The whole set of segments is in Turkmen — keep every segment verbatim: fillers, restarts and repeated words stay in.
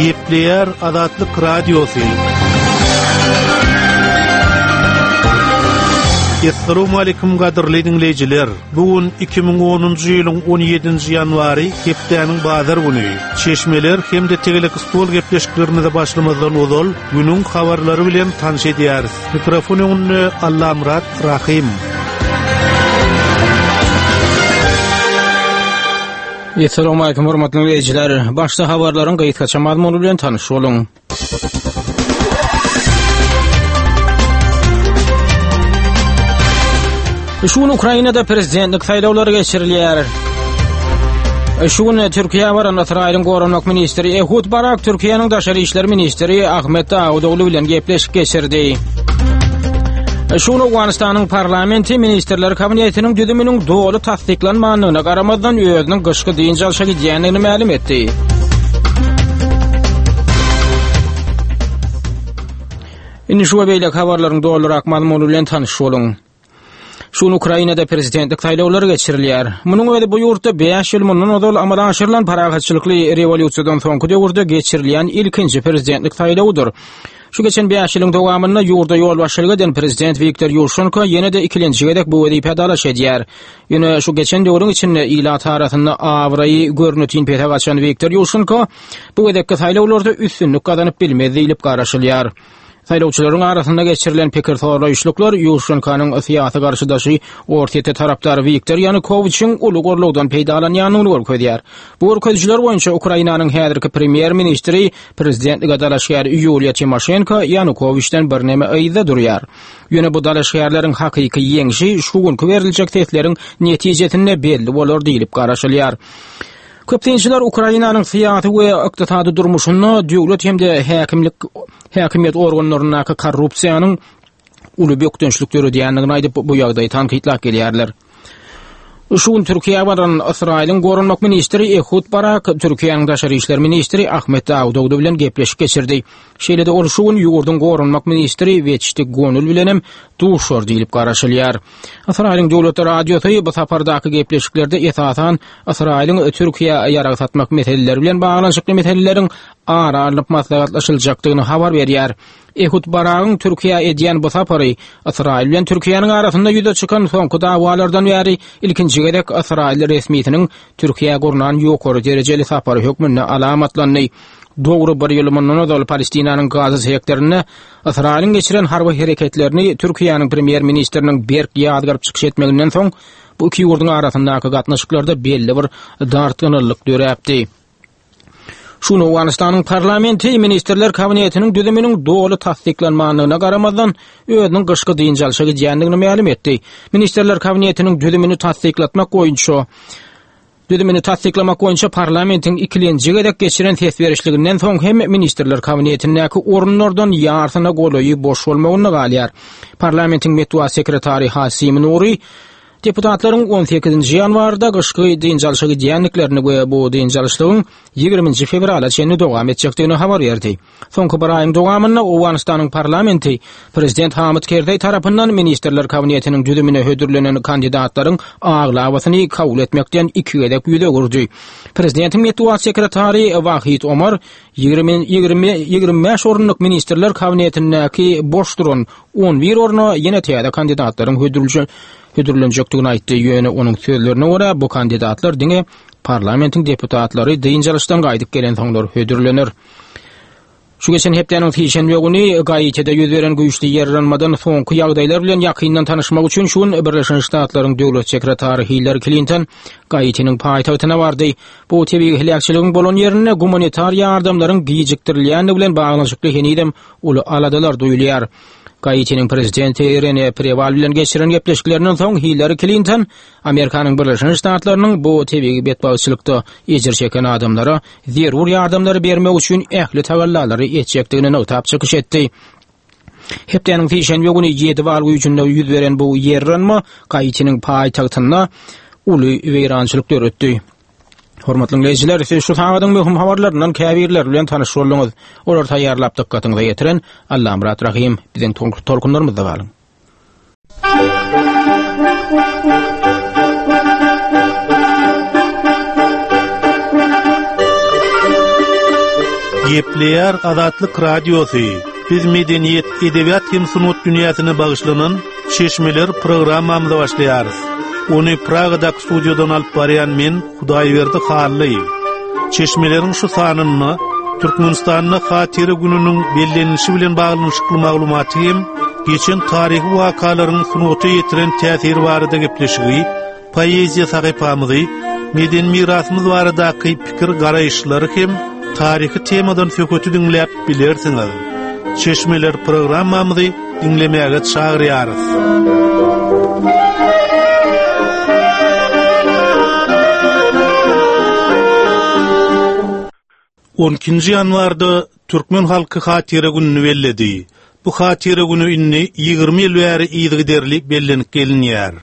Gepleyer Azatlyk Radiosu. Assalamu alaykum gaderli dinleyijiler. Bugun iki bin onuncu ýylyň on ýedinji ýanwary hepdeniň bazar güni. Çeşmeler hemde tegelik stol gepleşiklerini de başlamazdan ozal günüň habarlary bilen tanış edýäris. Mikrofonyny Allamrat Rahim. Assalamu alaykum hormatly dinleyijiler. Başda habarlaryň gaýtgaça mazmuny bilen tanış boluň. Şuň Ukrainada prezidentlik saýlawlary geçirilýär. Şuň Türkiýe baran Israýlyň gorunmak ministri Ehud Barak Türkiýanyň daşary işler ministri Ahmet Davudoglu bilen gepleşip geçirdi. Şuň Awganistanyň parlamenti ministrler kabinetiniň düzüminiň doly tasdiklanmagyna garamazdan özüniň gyşky diň jalşa gidýänligini ma'lum etdi. Indi şu beýle habarlaryň dolurak mazmuny bilen tanış boluň. Şuň Ukrainada prezidentlik saýlawlary geçirilýär. Munyň öňünde bu ýurtda beş ýyl mundan ozal amadan aşyrylan paragatçylykly rewolýusiýadan soňky döwürde geçirilýän ilkinji prezidentlik saýlawdyr. Şu geçen beş ýylyň dowamynda ýurda ýol başlygy eden prezident Viktor Yushchenko ýene-de ikinji gedek bu wezipä dalaş edýär. Ýöne şu geçen döwrüň içinde ila tarapynda awraýy görnütin pete gaçan Viktor Yushchenko bu wedekki saýlawlarda üstünlük gazanyp bilmedi diýilip garaşylýar. Saýlawçylaryň arasynda geçirilen pikir soraýşlyklar Yushchenkonyň syýasy garşydaşy ortaýa tarapdary Viktor Yanukowyçyň uly gorlugdan peýdalanýanyny görkezýär. Bu görkezler boýunça Ukrainanyň häzirki premier ministri prezidentlige dalaşýar Yulia Tymoshenko Yanukowyçdan bir näme aýda durýar. Ýöne bu dalaşýarlaryň hakyky ýeňişi şu günki beriljek täsirleriň netijesinde belli bolar diýilip garaşylýar. Köpçüler Ukrainanyň syýasy we ykdysady durmuşyny döwlet hemde häkimlik häkimiýet organlaryna korrupsiýanyň uly bökdünçlükleri diýendigini aýdyp bu ýagdaýy tanqidlap gelýärler. Şuň Türkiýe baran Israýlyň gorunmak ministri Ehud Barak Türkiýanyň daşary işler ministri Ahmet Davudoglu bilen gepleşip geçirdi. Şeýle-de ol şuň ýurdun gorunmak ministri Veçti Gonul bilenem duşur diýilip garaşylýar. Israýlyň döwlet radiosy bu sapardaky gepleşiklerde esasan Israýlyň Türkiýe ýaragatmak meseleleri bilen baglanyşykly meseleleriň aralyp maslahatlaşyljakdygyny habar berýär. Ehud Barak'ın Türkiýe edýän bu sapary Israýl bilen Türkiýanyň arasynda ýüze çykan soňky dawalardan bäri ilkinji gedek Israýl resmiýetiniň Türkiýe gurnan ýokary derejeli sapary hökmüne alamatlandy. Dogry bir ýyl mundan ozal Palestinanyň Gaza sektoruna Israýlyň geçiren harby hereketlerini Türkiýanyň premier ministriniň berk ýadgaryp çykyş etmeginden soň bu iki ýurdun arasyndaky gatnaşyklarda belli bir dartgynlyk döräpdi. Şuň Awganistanyň parlamenti ministrler kabinetiniň düzüminiň doly tasdiklanmagyna garamazdan özüniň gyşky diň jalşa gidýändigini ma'lum etdi. Ministrler kabinetiniň düzümini tasdiklatmak boýunça düzümini tasdiklamak boýunça parlamentiň ikinji gedek geçiren ses berişliginden soň hem ministrler kabinetindäki orunlardan ýarsyna golaýy boş bolmagyny galýar. Parlamentiň metbuat sekretary Hasim Nuri deputatlaryň on sekizinji ýanwarda gyşky diň jalşa gidýänliklerini we bu diň jalşylygyň ýygrimiňji fevrala çenli dowam etjekdigini habar berdi. Soňky bir aýyň dowamynda Awganistanyň parlamenti prezident Hamid Karzai tarapyndan ministrler kabinetiniň düzümine hödürlenen kandidatlaryň aglawasyny kabul etmekden iki gedek ýüze gurdy. Prezidentiň metbuat sekretary Wahid Omar ýygrimi ýygrimi beş orunlyk ministrler kabinetindäki boş duran on bir oruna ýene täze kandidatlaryň hödürlüjü hödürlenjekdigini aýtdy. Ýöne onuň sözlerine görä bu kandidatlar diňe parlamentiň deputatlary diň jalşdan gaýdyp gelen soňlar hödürlenir. Şu geçen hepdeniň fiýşenbe güni gaýtede ýüz beren güýçli ýerlenmeden soňky ýagdaýlar bilen ýakyndan tanışmak üçin şuň Birleşmiş Ştatlaryň döwlet sekretary Hillary Clinton gaýtynyň paýtagtyna bardy. Bu tebii hilakçylygyň bolan ýerine humanitar ýardamlaryň giýjikdirilýäni bilen baglanyşykly henidem uly aladalar duýulýar. Gaýtynyň prezidenti Rene Preval bilen geçiren gepleşiklerinden soň Hillary Clinton Amerikanyň Birleşmiş Ştatlarynyň bu tebii betbaçylykda ejir çeken adamlara zerur ýardamlary bermek üçin ähli tawallary etjekdigini notap çykyş etdi. Hepdeniň fiýşenbe güni ýedi bar güýçünde ýüz beren bu ýerlenme gaýtynyň paýtagtyna uly weýrançylyk döretdi. Hormatly dinleyijiler, siz şu havadan möhüm habarlardan käbirler bilen tanış bolýaňyz. Olar taýýarlap dikkatyňyza ýetiren Allamrat Rahim biziň tolkunlarymyzda galyň. Nukleer Azatlyk Radiosu, biz medeniyet, edebiyat hem sunut dünýäsine bagyşlanan Çeşmeler programmamyza başlaýarys. Onu Praga'dak studiodan alyp barýan men Hudaýberdi Hally. Çeşmelerin şu sanyny Türkmenistanyň Hatyry gününiň bellenişi bilen baglanyşykly maglumaty hem geçen tarihi wakalaryň sunuty ýetiren täsiri barada gepleşigi, poeziýa sahypamyzy, meden mirasymyz baradaky pikir garaýşlary hem tarihi temadan söhbeti dinläp bilersiňiz. Çeşmeler programmamyzy dinlemäge çagyrýarys. on ikinji ýanwarda Türkmen halky Hatyry gününi belledi. Bu Hatyry günü inni ýygrimi ýyl bäri ýygyderli bellenip gelinýär.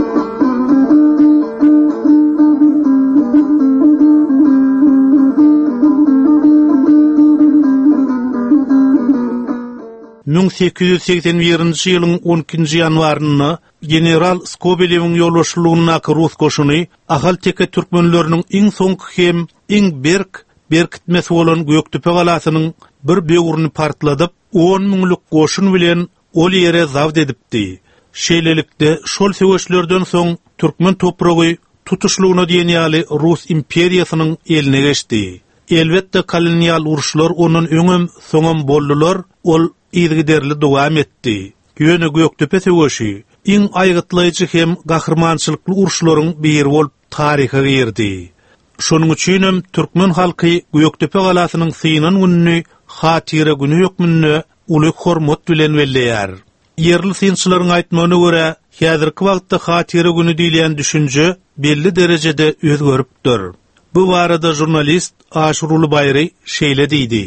bin sekiz ýüz seksen birinji ýylyň on ikinji ýanwaryny general Skobelew'iň ýolbaşçylygyna Rus goşuny ahal teke türkmenleriniň iň soňky hem iň berk berkitmesi bolan Göktepe galasynyň bir böwrüni partladyp on miňlik goşun bilen ol ýere zawd edipdi. Şeýlelikde şol söwüşlerden soň türkmen topragy tutuşlugyna diýen ýaly Rus imperiýasynyň eline geçdi. Elbetde kolonial uruşlar onun öňem soňam boldular, ol ýygyderli dowam etdi. Ýöne Göktepe söwüşi iň aýgytlaýjy hem gahrmançylykly uruşlaryň biri bolup taryha girdi. Şonuň üçin Türkmen halky Göktepe galasynyň synan gününi Hatyry günü hökmünde uly hormat bilen belleýär. Yerli synçylaryň aýtmagyna görä, häzirki wagtda Hatyry günü diýilen düşünje belli derejede özgeripdir. Bu barada jurnalist Aşuruly Bayry şeýle diýdi.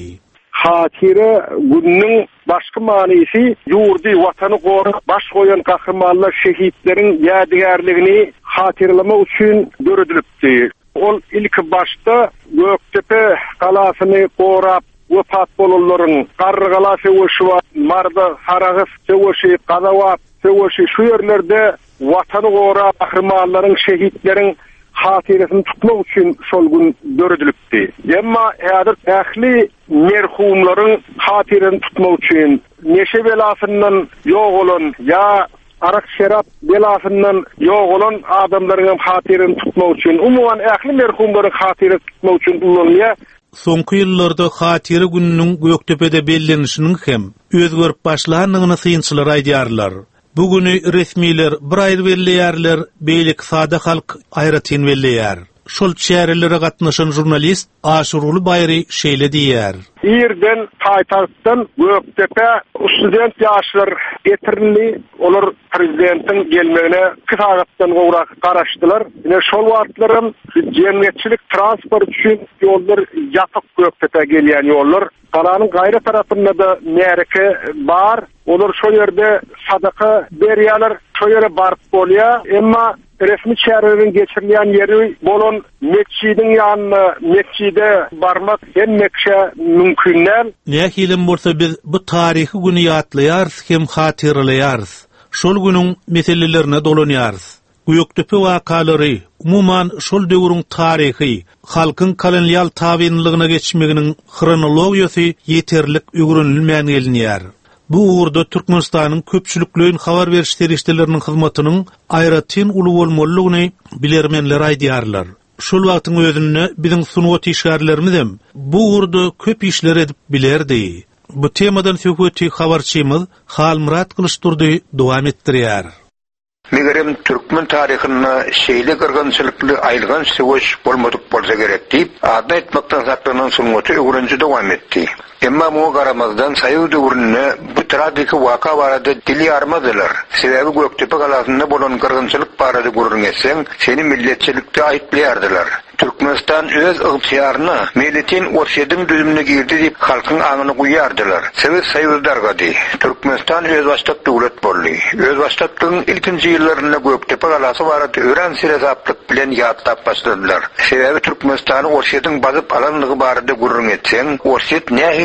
Hatyry gününiň başky manysy ýurdy, watany gorup baş goýan gahrmanlar, şehitleriň ýadygarligini hatyrlamak üçin görüldipdi. Ol ilk başta Göktepe galasyny gorap wepat bolanlaryň Garrygala söwüşi, Marda, Saragys söwüşi, Gazawat söwüşi şu ýerlerde watany gorap gahrmanlaryň, şehitleriň hatyrysyny tutmak üçin şol gün görüldipdi. Emma häzir ähli merhumlaryň hatyryny tutmak üçin neşe belasyndan ýok bolan ýa arak şerap belasından ýok bolan adamlaryň hatyryny tutmak üçin, umumyň ähli merhumlaryň hatyryny tutmak üçin ulanýar. Soňky ýyllarda Hatyry gününiň Göktepede bellenişiniň hem özgerip başlanygyny synçylar aýdýarlar. Bugüni resmiler bir aýr belleýärler, beýlik sada halk aýratyn belleýär. Şol çäherelere gatnaşan jurnalist Aşuruly Bayry şeýle diýär. Ýerden taýtartdan Göktepe student ýaşlar getirildi. Olar prezidentiň gelmegine kısagatdan gowrak garaşdylar. Ine şol wagtlaryň jemgyýetçilik transport üçin ýollar ýapyk Göktepe gelýän ýollar. Galanyň gaýra tarapynda da merke bar. Olar şol ýerde sadaka berýärler, şol ýere barıp bolýar. Emma resmi çäherleriň geçirilýän ýeri bolan mescidiň ýanyna, mescide barmak hemmekşe mümkin näl. Nähilem bolsa biz bu taryhy güni ýatlaýarys hem hatyrlaýarys. Şol günüň meselelerine dolanýarys. Göktepe wakalary, umuman şol döwrüň taryhy, halkyň kolonial tabinligyna geçmeginiň kronologiýasy ýeterlik öwrünilmän gelinýär. Bu uğurda Türkmenistanyň köpçüliklüğün habar beriş terişdelerinin hyzmatynyň aýratyn uly bolmalygyny bilermenler aýdýarlar. Şol wagtyň özünde biziň sunuwat işgärlerimizem bu uğurda köp işler edip bilerdi. Bu temadan söhbeti habarçymyz Halmurat Kılıçdurdy dowam etdirýär. Megerem Türkmen taryhyna şeýle gyrgynçylykly aýlgan söwüş bolmadyk bolsa gerek diýip, ady etmekden saklanan sunuwaty öwrenji dowam etdi. Emma bu garamazdan saýy döwrüne bu tradyky waka barada dili armadylar. Sebebi Göktepe galasyna bolan gyrgynçylyk barada görüňeseň, seni milletçilikde aýtlaýardylar. Türkmenistan öz ygtyýaryna milletin orşedim düzümine girdi diýip halkyň aňyny guýardylar. Sebep Soýuzlarga Türkmenistan öz başlap döwlet boldy. Öz başlaplygyň ilkinji ýyllarynda Göktepe galasy barada ören siresaplyk bilen ýatlap başladylar. Sebebi Türkmenistany orşedim bazyp alanlygy barada görüňeseň, orşet nähili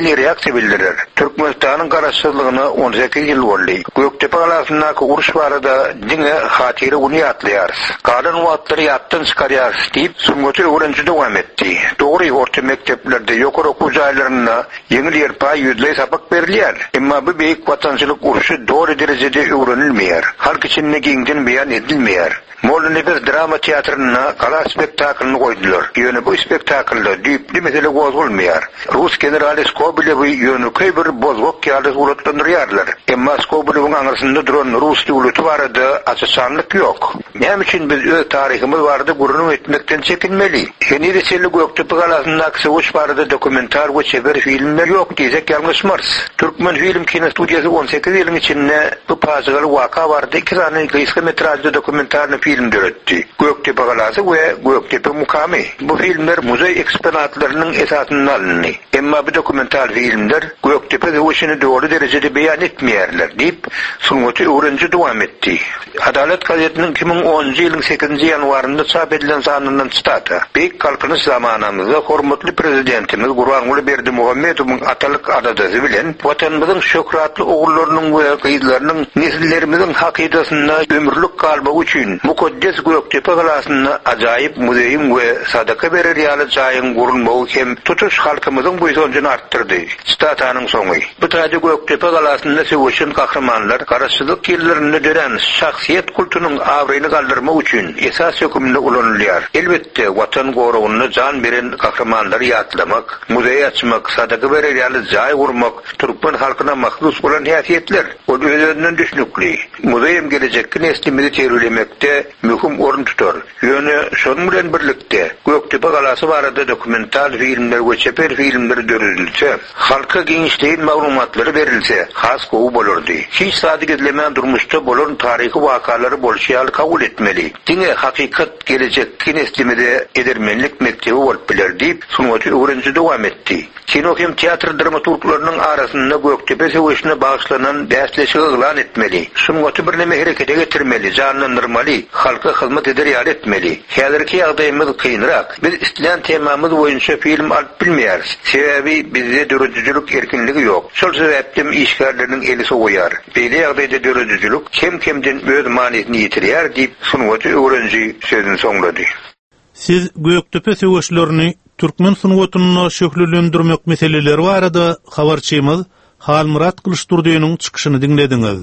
ýyl reaksiýa bildirer. Türkmenistanyň garaşsyzlygyna on sekiz ýyl boldy. Göktepe galasyndaky uruş barada diňe hatyry uny ýatlaýar. Galan wagtlary ýatdan çykarýar diýip suňgaty öwrenji dowam etdi. Dogry orta mekteplerde ýokary okuw jaýlaryna ýeňil ýerpa ýüzle sabak berilýär. Emma bu beýik watançylyk uruşy dogry derejede öwrenilmeýär. Halk içinde giňden beýan edilmeýär. Molunibir drama teatrına kala spektaklını koydular. Yönü bu spektaklda düýpli mesele gozulmaýar. Rus generali Skobelew yönü köýbir bozgok ýaly ulatlandyrýarlar. Emma Skobelewyň aňyrsynda duran Rus döwleti barada açyçanlyk ýok. Näme üçin biz öz taryhymyz barada gurrun etmekden çekinmeli? Heni reseli Göktepe galasyndaky sowuş barada dokumentar we çeber filmler ýok diýsek ýalňyşmaz. Türkmen film kino studiýasy on sekiz ýylyň içinde bu pazygaly waka barada iki tane kısa metrajly dokumentarny film döretdi. Göktepe galası we Göktepe mukamy. Bu filmler muzey eksponatlarynyň esasyndan alındy. Emma bu dokumentar filmler Göktepe sowuşyny dogry derejede beýan etmeýärler diýip suňgaty öwrenji dowam etdi. Adalet gazetiniň iki ming onunji ýylyň sekizinji ýanwarynda çap edilen sanyndan çytata. Beýik kalkynyş zamanamyzda hormatly prezidentimiz Gurbanguly Berdimuhammedowyň atalyk adadazy bilen watanymyzyň şöhratly ogullarynyň we gyýdlarynyň nesillerimiziň hakydatyna ömürlük galba üçin mukaddes Göktepe galasyna ajaýyp muzeýim we sadaka berer ýaly jaýyň gurulmagy hem tutuş halkymyzyň bu ýolunjy artdyrdy. Statanyň soňy. Bu taýda Göktepe galasyna sewişen kahramanlar garaşsyzlyk ýyllarynda dören şahsiýet kultunyň awryny galdyrmak üçin esas hökümde ulanylýar. Elbetde watan goragyna jan beren kahramanlary ýatlamak, muzeý açmak, sadaka berer ýaly jaý gurmak türkmen halkyna mahsus bolan häsiýetler. Ol özünden düşnükli. Muzeýim gelecekki neslimizi terbiýelemekde mühim orun tutar. Ýöne şonuň bilen birlikde Göktepe galasy barada dokumental filmler we çeper filmler döredilse, halka giňişliğin maglumatlary berilse, has gowy bolardy. Hiç sadyk edilemän durmuşda bolan taryhy wakalary bolşýaly kabul etmeli. Diňe hakykat gelecekki neslimide edermenlik mektebi bolup biler diýip suňgaty öwrenji dowam etdi. Kino hem teatr dramaturglarynyň arasynda Göktepe sewişine bagyşlanan bäsleşigi ýylan etmeli. Suňgaty bir näme herekete getirmeli, janlandyrmaly, halka hyzmat eder ýar etmeli. Häzirki ýagdaýymyz kynrak. Biz istilen temamyz boýunça film alyp bilmeýäris. Sebebi bizde döredüjilik erkinligi ýok. Şol sebäpden işgärleriniň eli soýar. Beýle ýagdaýda döredüjilik kim-kimden öz manysyny ýitirýär diýip suňgaty öwrenji sözüni soňlady. Siz Göktepe sewişlerini türkmen sunuwatyna şöhürlendirmek meseleleri barada habarçymyz Halmurat Kılıçdurdyňyň çykyşyny dinlediňiz.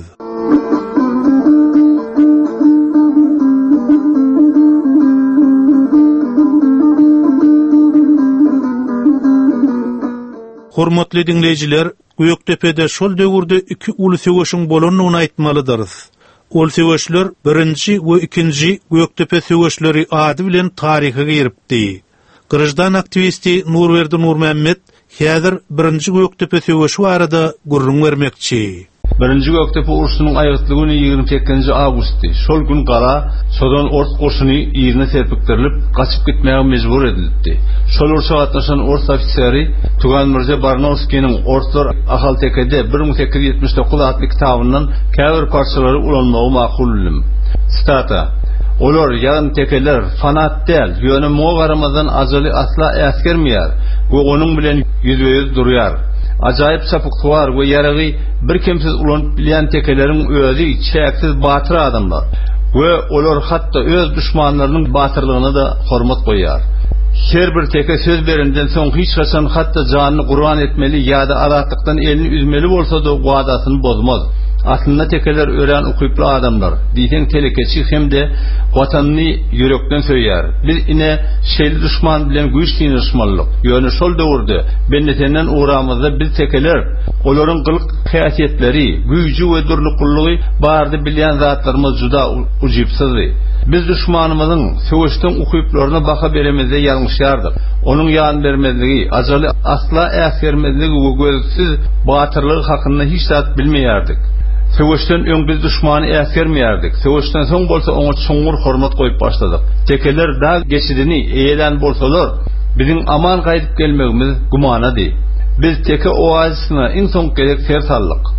Hormatly dinleyijiler, Göktepe'de şol döwürde iki uly sewişiň bolanyny aýtmalydyr. Ol sewişler birinji we ikinji Göktepe sewişleri ady bilen taryha giripdi. Gyrjdan aktivisti Nurberdi Nurmammet häzir birinji Göktepe sewişi barada gurrun bermekçi. Birinji Göktepe uruşynyň aýyrtlygyny ýygrimi sekizinji awgustdy. Şol gün gara Sodan ort goşuny ýerine serpikdirilip gaçyp gitmäge mejbur edildi. Şol uruşa gatnaşan ort ofiseri Tugan Mirza Barnowskiň Ortlar Ahaltekede bir ming sekiz ýuz ýetmiş dokuz adly kitabyndan käbir parçalary ulanmagy makul bilim. Stata: Olar ýan tekeler fanat däl, ýöne moğa garamazdan ajaly asla äskermeýär we onuň bilen ýüzbeýüz durýar. Ajaýyp sapyklar we ýaragy bir kimsiz ulanyp bilýän tekeleriň özi çäksiz batyr adamlar we olar hatda öz düşmanlarynyň batyrlygyna da hormat goýar. Her bir teke söz berenden soň hiç haçan hatda janyny gurban etmeli ýa-da aratykdan elini üzmeli bolsa da wadasyny bozmaz. Aslında tekeler ören ukyply adamlar. Diýen telekeçi hemde watanyny ýürekden söýýär. Biz ine şeýle düşman bilen güýçli düşmanlyk. Ýöne şol döwürde bennetenden uğramyzda biz tekeler olaryň gylyk häsiýetleri, güýji we durluklygy bardy bilýän zatlarymyz juda ujypsyzdy. Biz düşmanymyzyň sewişden ukyplaryna baka beremizde ýalňyşýardyk. Onuň ýan bermezligi, ajaly asla äsgermezligi we gözsiz batyrlygy hakynda hiç zat bilmeýärdik. Sewişden öň biz düşmany äsgermeýärdik. Sewişden soň bolsa oňa çoňur hormat goýup başladyk. Tekeler da geçidini eýelen bolsalar, biziň aman gaýdyp gelmegimiz gumanady. Biz teke oazisyna iň soň gerek ser sallyk.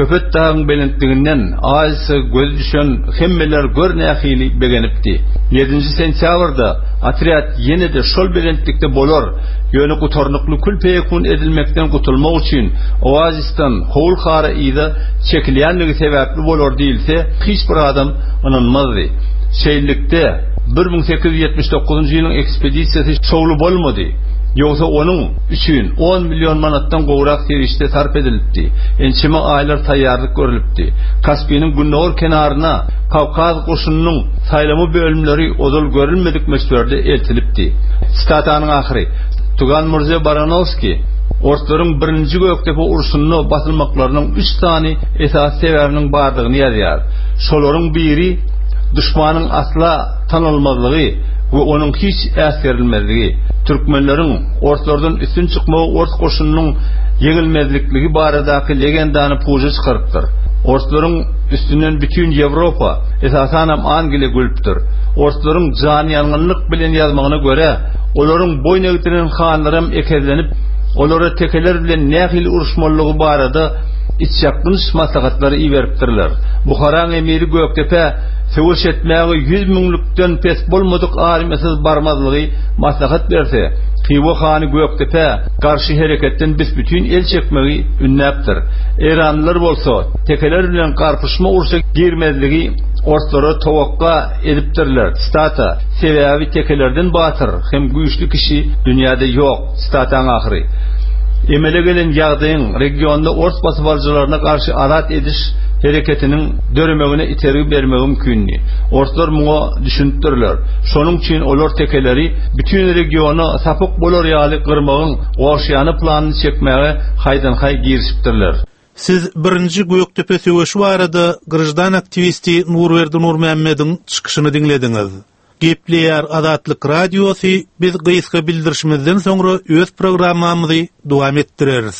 köpet dağın belentliginden ağzı göz düşen hemmeler görnähili begenipdi. yedinji sentýabrda Atriat yine de şol belentlikde bolor, ýöne gutornukly külpekun edilmekden gutulmak üçin Oazistan howl hara ýa-da çekilýänligi sebäpli bolor diýilse, hiç bir adam inanmazdy. Şeýlikde bir bin sekiz yüz ýetmiş dokuzunji ýylyň ekspedisiýasy şowlu bolmady. Ýogsa onuň üçin on milyon manatdan gowrak serişde sarp edilipdi. Ençime aýlar taýýarlyk görülipdi. Kaspiyanyň günnäwr kenaryna Kawkaz goşunynyň saýlamy bölümleri odul görülmedik mesberde eltilipdi. Statanyň ahyry Tugan Murze Baranovski Ortlaryň birinji Göktepe urşunyny basylmaklarynyň üç tany esas sebäbiniň bardygyny ýazýar. Şolaryň biri düşmanyň asla tanylmazlygy we onuň hiç äsgerilmezligi. Türkmenleriň ortlardan üstün çykmagy ort goşunynyň ýeňilmezlikligi baradaky legendany puja çykarypdyr. Ortlaryň üstünden bütün Ýewropa, esasan hem Angliýa gülüpdir. Ortlaryň jany ýalňanlyk bilen ýazmagyna göre, olaryň boyna gitirilen hanlarym ekezlenip, olara tekeler bilen nähili uruşmalygy barada içjaklyş maslahatlary iýeripdirler. Buharaň emiri Göktepe söwüş etmäge yüz miňlikden pes bolmadyk arymysyz barmazlygy maslahat berse, Xiwa hany Göktepe garşy hereketden biz bütün el çekmegi ünnäpdir. Eranlylar bolsa tekeler bilen garpyşma urşa girmezligi ortlara towakka edipdirler. Stata sebäbi tekelerden batyr hem güýçli kişi dünýäde ýok. Stataň ahyry emele gelen ýagdaýyň regionda ort basıbalcılaryna garşy adat ediş hereketiniň döremegine itergi bermegi mümkinni. Ortlar muňa düşündirler. Şonuň üçin olar tekeleri bütün regiona sapyk bolar ýaly gyrmagyň goşýany planyny çekmäge haýdan haý girişipdirler. Siz birinji Göktepe söwüşi barada gyrjdan aktivisti Nurberdi Nurmämmediň çykyşyny dinlediňiz. Gepleýär Adatlyk radiosy biz gysga bildirişimizden soňra öz programmamyzy dowam etdireriz.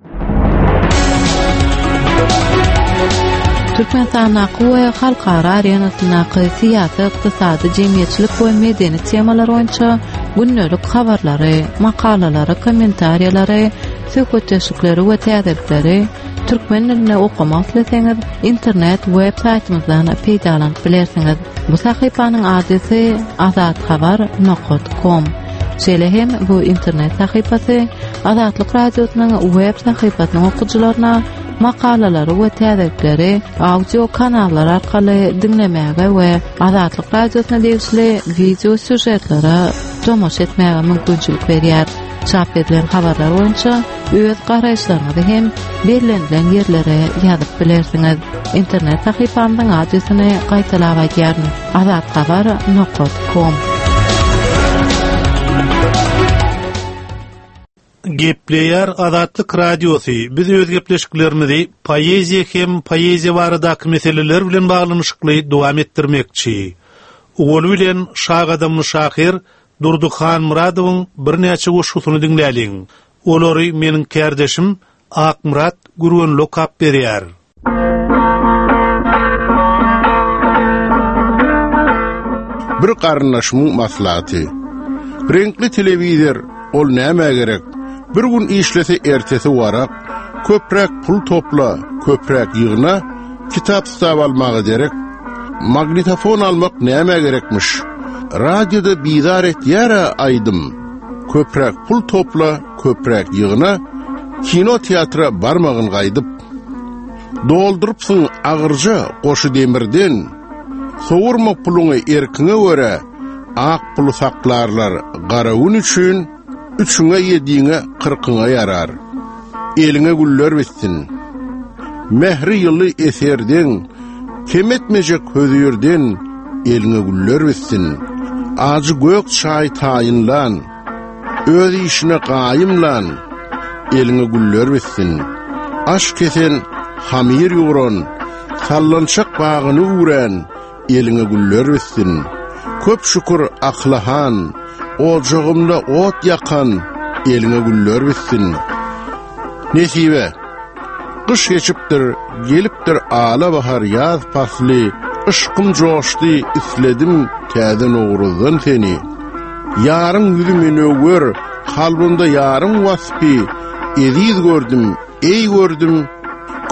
Türkmenistan we halkara arenasyna syýasy, ykdysady, jemgyýetçilik we medeni temalar boýunça günnälik habarlary, makalalary, kommentariýalary, söhbetleşikleri we täzepleri türkmen diline okumak isteseňiz internet web saytymyzdan peýdalanyp bilersiňiz. Bu sahypanyň adresy azathabar nokta com. Şeýle hem bu internet sahypasy Adatlyk radiosynyň web sahypasynyň okuwçylaryna makalalary we täzepleri audio kanallar arkaly dinlemäge we Adatlyk radiosyna degişli video süjetlere tomoş etmäge mümkinçilik berýär. Çap edilen habarlar boýunça öz garaýşlaryňyzy hem berilen ýerlere ýazyp bilersiňiz. Internet sahypamyň adresyny gaýtalap aýdýaryn: azathabar nokta com. Gepleýär Adatlyk radiosy biz öz gepleşiklerimizi poeziýa hem poeziýa baradaky meseleler bilen baglanyşykly dowam etdirmekçi. Ol bilen şagadamy şahyr Durdukhan Muradowyň birnäçe goşgusyny dinläliň. Olary meniň kärdeşim Akmurat Gurwenlo kap berýär. Bir garnaşmyň maslahaty. Renkli telewizor ol näme gerek? Bir gün işlese ertesi warak, köprek pul topla, köprek ýygyna, kitap tutap almagy gerek. Magnetofon almak näme gerekmiş? Radyoda bizar etýär aýdym. Köprek pul topla, köprek ýygyna, kino teatra barmagyn gaýdyp. Doldurypsyň agyrja goşy demirden, sowurma puluňy erkiňe görä, ak pul saklarlar garawun üçin, üçüňe ýediňe kırkyňa yarar. Eliňe güller bitsin. Mehri ýyly eserden, kemetmeje köýürden, eliňe güller bitsin. Ajy gök çaý taýynlan, öz işine gaýymlan, eliňe güller bitsin. Aş kesen hamir ýuran, sallançak bagyny uran, eliňe güller bitsin. Köp şükür aklahan, ocağımda ot yakan, eliňe güller bitsin. Nesibe, kış geçipdir, gelipdir ala bahar yaz pasly, ışkım joşdy, isledim täzen oğruzdan seni. Yarın yüzümün öwür, kalbimde yarın waspi, ediz gördüm, ey gördüm,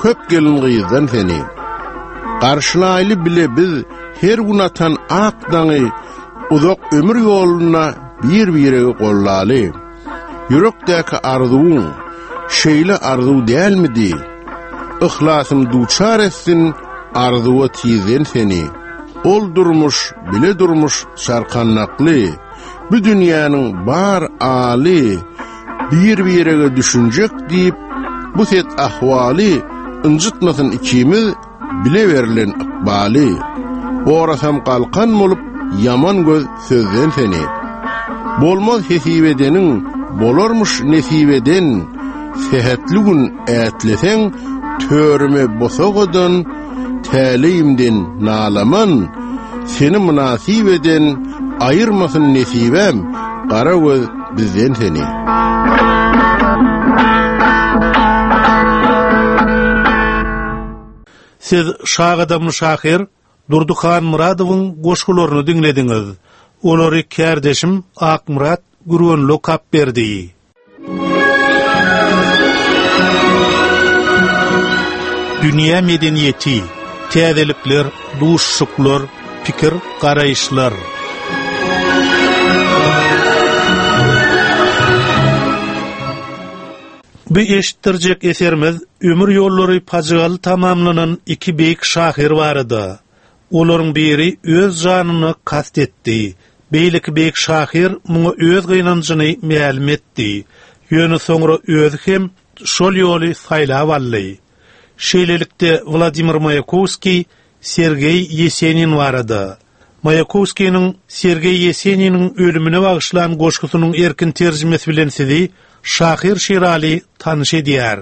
köp gelin gyýdan seni. Garşylaýly bile biz her gün atan ak daňy uzak ömür ýoluna bir-birege gollaly. Yürekdäki arzuwuň şeýle arzuw dälmidi? Ihlasym duçar etsin arzuwa tizen seni. Ol durmuş, bile durmuş şarkannakly. Bu dünýäniň bar aly bir-birege düşünjek diýip bu set ahwaly ınjytmasyn ikimiz bile verilen ikbaly. Orasam kalkan bolup yaman göz sözden seni. Bolmaz hesibedeniň bolarmış nesibeden sehetli gün ätlesen törüme bosagodan täliimden nalaman seni münasip eden ayırmasın nesibem qara göz bizden seni. Siz Şagadam Şahir Durdukan Muradowyň goşgularyny dinlediňiz. Olary kärdeşim Ak Murat Gürönlü kap berdi. Dünya medeniyeti, täzelikler, duşşuklar, pikir, garaýyşlar. Bu eşitdirjek eserimiz ömür ýollary pajaly tamamlanan iki beýik şahir barada. Olaryň biri öz janyny kast etdi. Beýlik beýik şahir muňa öz gynanjyny ma'lum etdi. Ýöne soňra özü hem şol ýoly saýlap aldy. Şeýlelikde Vladimir Mayakovskiy, Sergey Yesenin barada. Mayakovskiýiň Sergey Yeseniniň ölümine bagyşlan goşgusynyň erkin terjimesi bilen sizi Şahir Şirali tanış edýär.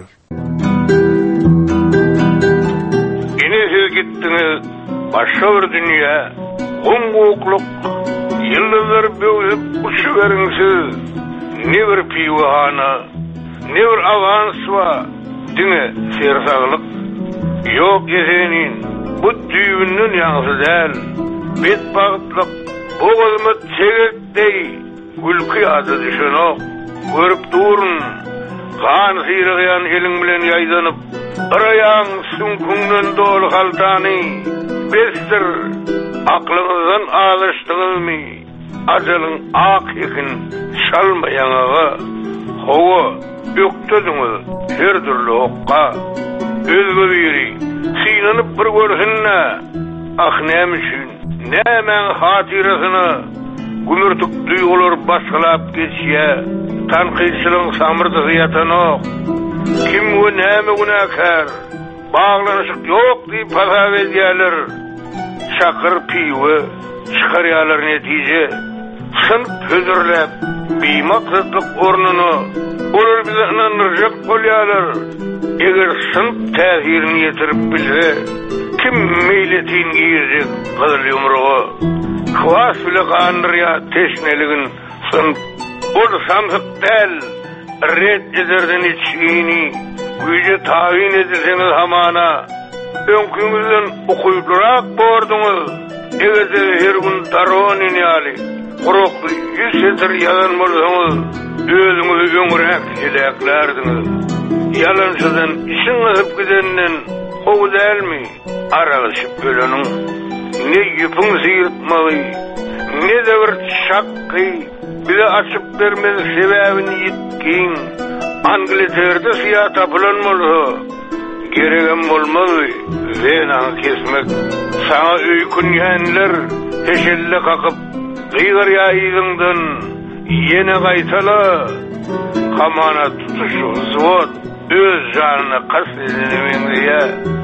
Ine siz gitdiňiz başga bir dünýä, gumgukluk, ýyldyzlar böwüp uçuweriňsiz, ne bir piwahana, ne bir avanswa, diňe sersaglyk. Ýok Yesenin, bu düýünden ýaňsy däl, betbagtlyk, bogulmy çegekdey, gülki ady düşünok. Görüp durun, kan sıyırıyan elin bilen yaydanıp, ırayan sünkünden dolu haltani, bestir, aklınızdan alıştınız mi, acalın ak ekin çalmayan ağa, hova, öktüdünüz her türlü okka, özgü biri, sinanıp bir görsinne, ah nemişin, nemen hatirasını, gümürtük duygular başkalap geçiye, tanqidçiling samırdığı yatanok, kim ve näme günäkär, bağlanışık yok deyip pasav edýärler, şakır piwe, çıkarýarlar netije, sınıp pözürläp, bimaksatlyk ornuny, olar bize inandyrjak bolýarlar, eger sınıp täsirini ýetirip bilse, kim meýletin giýirjek gyzyl ýumrugy, kwas bile gandyrýar teşneligin sınıp, ol samsyk däl, red ederden içgini, güýje taýin edilseňiz hamana, öňküňizden okuýdurak borduňyz, egerde her gün daron ýaly, gurukly ýüz setir ýalan bolsaňyz, özüňizi öňürek hileklerdiňiz. Ýalançydan işiň asyp gidenden, ow dälmi, aragyşyp böleniň, ne ýüpüň sıyırtmaly, ne de bir şakky, bize açıp vermez sebebini yitkin, Angleter'de siyah tapılanmalı, gereken olmalı, venan kesmek, sana öykün yenler, teşelle kakıp, kıygar yayıdından, yene kaytala, kamana tutuşu zvot, öz canına kastedinemin diye,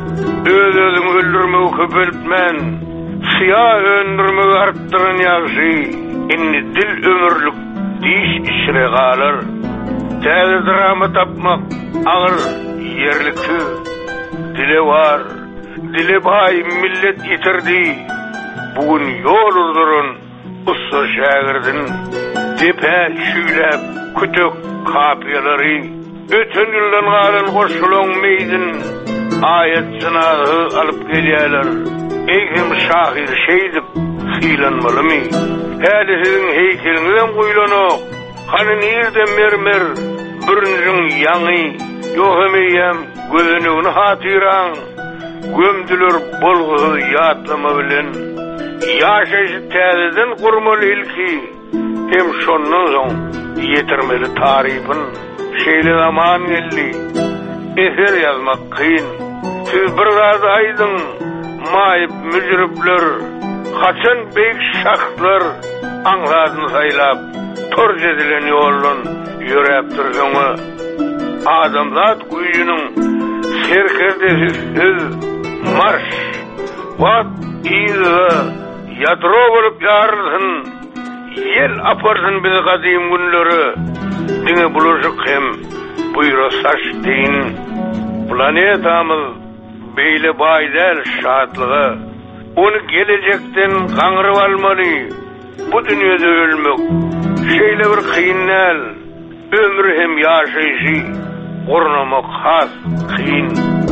öz özün öldürmeyi köpeltmen, siyah öndürmeyi arttıran yavşi, inni dil ömürlük diş işre kalır. Täze drama tapmak ağır yerlikli. Dile var, dile bay millet yitirdi. Bugün yol urdurun usta şagirdin. Tepe çüylep kütük kapyaları. Ötün yıldan galan koşulun meydin. Ayet sınavı alıp gelýärler. Eýkim şahir şeydip filanmalı mı? Häli sizin heykelininden kuylanok. Hani nirde mermer, bürünüzün yanı, yohemeyem, gözünüňi hatyran gömdüler bolgy ýatlama bilen ýaşaýy täzeden gurmaly ilki hem şondan soň ýetirmeli tarypyn şeýle zaman geldi eser ýazmak kyn siz bir gaz aýdyň maýyp müjripler haçan beýik şahslar aňladyn saýlap torj edilen ýoldan ýörep dursaňy adamzat güýüniň serkerdesi siz marş wat ýyly ýadro bolup ýarsyn ýel aparsyn bizi gadym günleri diňe bulaşyk hem buýra saçdyn planetamyz beýle baýdal şadlygy onu gelecekden gaňryp almaly bu dünýede ölmek şeýle bir kynal ömür hem ýaşaýşy gornamak has kyn.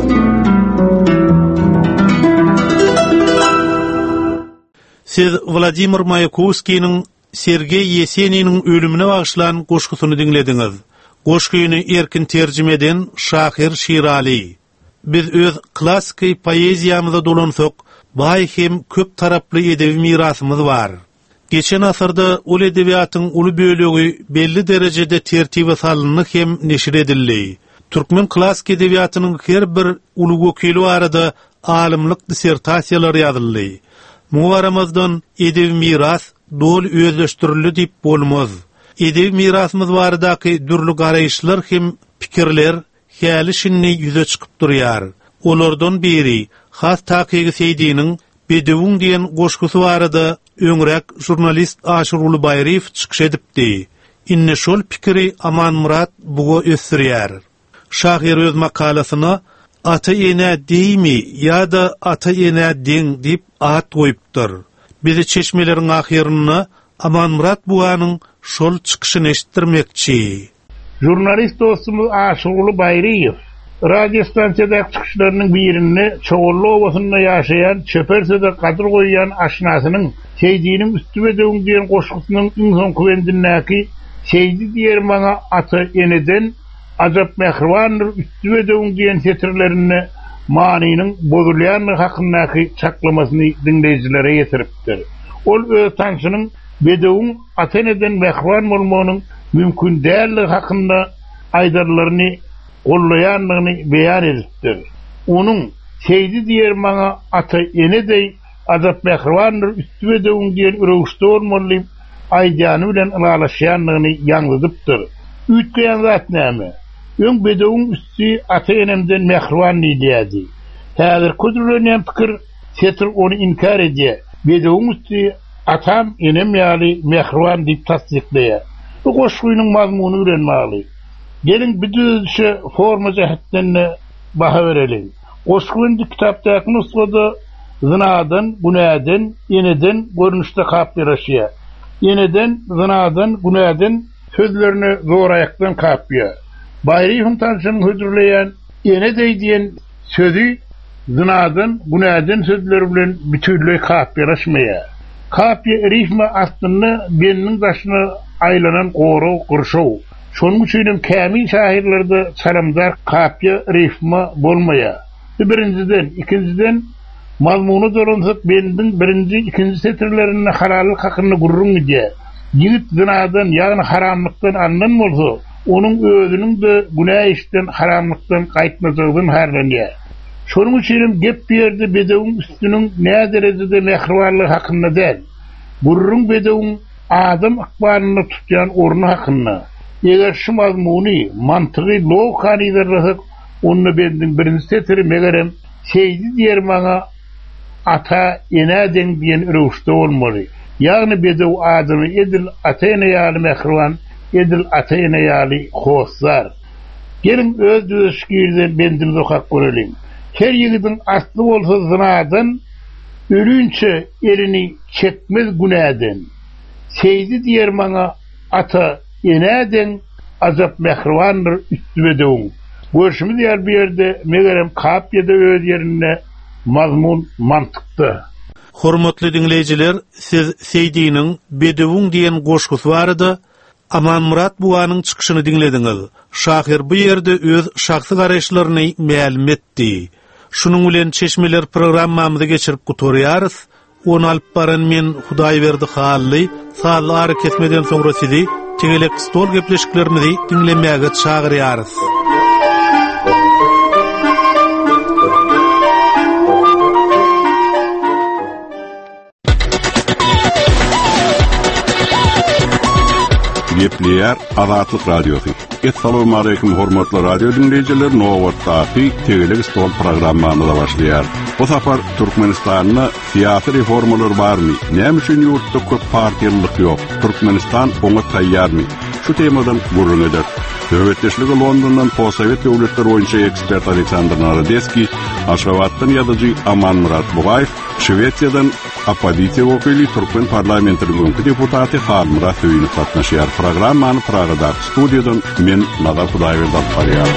Siz Vladimir Mayakovski'nin Sergey Yesenin'in ölümüne bağışlanan goşgusyny dinlediňiz. Goşguny erkin terjime eden Şahir Şirali. Biz öz klassik poeziýamyza dolansak, baý hem köp taraply edebi mirasymyz bar. Geçen asyrda ol edebiýatyň uly bölegi belli derejede tertibe salynly hem neşir edildi. Türkmen klassik edebiýatynyň her bir uly wekili barada alymlyk dissertasiýalar ýazyldy. Muwaramazdan edebi miras dol özleştirildi dip bolmaz. Edebi mirasymyz baradaky dürli garaýyşlar hem pikirler häli şinni ýüze çykyp durýar. Olardan biri has takygy Seýdiniň Bedewuň diýen goşgusy barada öňrek jurnalist Aşyr Ulybaýryw çykyş edipdi. Inne şol pikiri Aman Murat buga ösürýär. Şahir öz makalasyna ata ene diými ýa-da ata ene diň diýip at goýupdyr. Bizi çeşmeleriň ahyryna Aman Murat buganyň şol çykyşyny eşitdirmekçi. Jurnalist dostumuz Aşyr Ulybaýryw radio stansiýadaky çykyşlarynyň birini Çoğullu owasyna ýaşaýan, çöpersede gadyr goýan aşnasynyň Seýdiniň üstübe döwüň diýen goşgusynyň iň soňky wendinäki Seýdi diýer maňa ata eneden ajap mehribandyr üstübe döwüň diýen setirlerini manynyň bozulýanlygy hakyndaky çaklamasyny dinleýijilere ýetiripdir. Ol öz tanşynyň bedewüň ata eneden mehriban bolmagynyň mümkin dälligi hakynda aýdarlaryny gollaýanlygyny beýan edipdir. Onuň Seýdi diýer maňa ata enedey azap mehribandyr üstübe döwüň diýen üregişde bolmaly aýdýany bilen ýalaşýanlygyny ýangladypdyr. Ütgeýän zat näme? Öň bedewüň üstü ata enemden mehriban diýdi. Häzir ködürlenýän pikir setir onu inkar edýär. Bedewüň üstü atam enem ýaly mehriban diýip tasdikleýär. Bu goşgunyň mazmuny öğrenmäli. Gelin bir düzüşe forma jähetden baha berelim. Goşguny kitapdaky nusgada zynadan, günäden, eneden görnüşde kapýaraşýar. Eneden, zynadan, günäden sözlerini zor ayakdan kapýar. Baýryň tanşynyň hödürleýän enedey diýen sözü zynadan, günäden sözleri bilen bütünlüği kapýaraşmaýar. Kapýa rifma aslynda benniň başyna aýlanan goru gurşaw. Şonuň üçin kämil şairlerde salamdar kapýa rifma bolmaýar. Birinciden, ikinciden mazmuny dolansak bendiň birinji, ikinji setirlerini halalyk hakyny gurrun diýär. Ýigit zynadan ýagny haramlykdan andan bolsa, onuň özüniň de günah işden haramlykdan gaýtmadygyny harlanýar. Şonuň üçin gep berdi bedewüň üstüniň näme derejede mehribanlygy hakynda däl. Gurrun bedewüň adam akbaryny tutýan orny hakynda. Eger şu mazmuny mantygy logika ýerleşik onu bendiň birinji setiri megerem Seýdi diýer maňa ata eneden diýen ürüşde bolmaly. Ýagny bedew adamy edil ata ene ýaly mehriban, edil ata ene ýaly howsar. Gelin öz düzüşgirden bendim zokak görelim. Her ýigidin asly bolsa zynadan, ölünçe elini çekmez günäden. Seýdi diýer maňa ata eneden azap mehribandyr üstübe döwüň. Görüşimiz ýer bir ýerde megerem kapýada öz ýerine mazmun mantykdy. Hormatly dinleýijiler, siz Seýdiniň Bedewüň diýen goşgusy barada Aman Murat buwanyň çykyşyny dinlediňiz. Şahir bu ýerde öz şahsy garaşlaryny ma'lum etdi. Şunuň bilen Çeşmeler programmamyzy geçirip gutorýarys. Onu alyp baran men Hudaýberdi hally, sağly ary kesmeden soňra sizi tegelek stol gepleşiklerimizi dinlemäge çagyrýarys. Gepleýär Azatlyk Radiosu. Assalamu alaykum hormatly radio dinleýijiler, nowatdaky tegelik stol programmanyna başlaýar. Bu safar Türkmenistanyna siýasy reformalar barmy? Näme üçin ýurtda köp partiýalyk ýok? Türkmenistan oňa taýýarmy? Şu temadan gurrun eder. Döwletdeşligi Londondan posowet döwletler boýunça ekspert Aleksandr Narodeski, Aşgabatdan ýazyjy Aman Murat Bugaýew, Şwediýadan opozisiýa wekili Türkmen parlamentiniň deputaty Halim Murat Öýüni gatnaşýar. Programmany Pragada studiýadan men Nada Hudaýberdi barýar.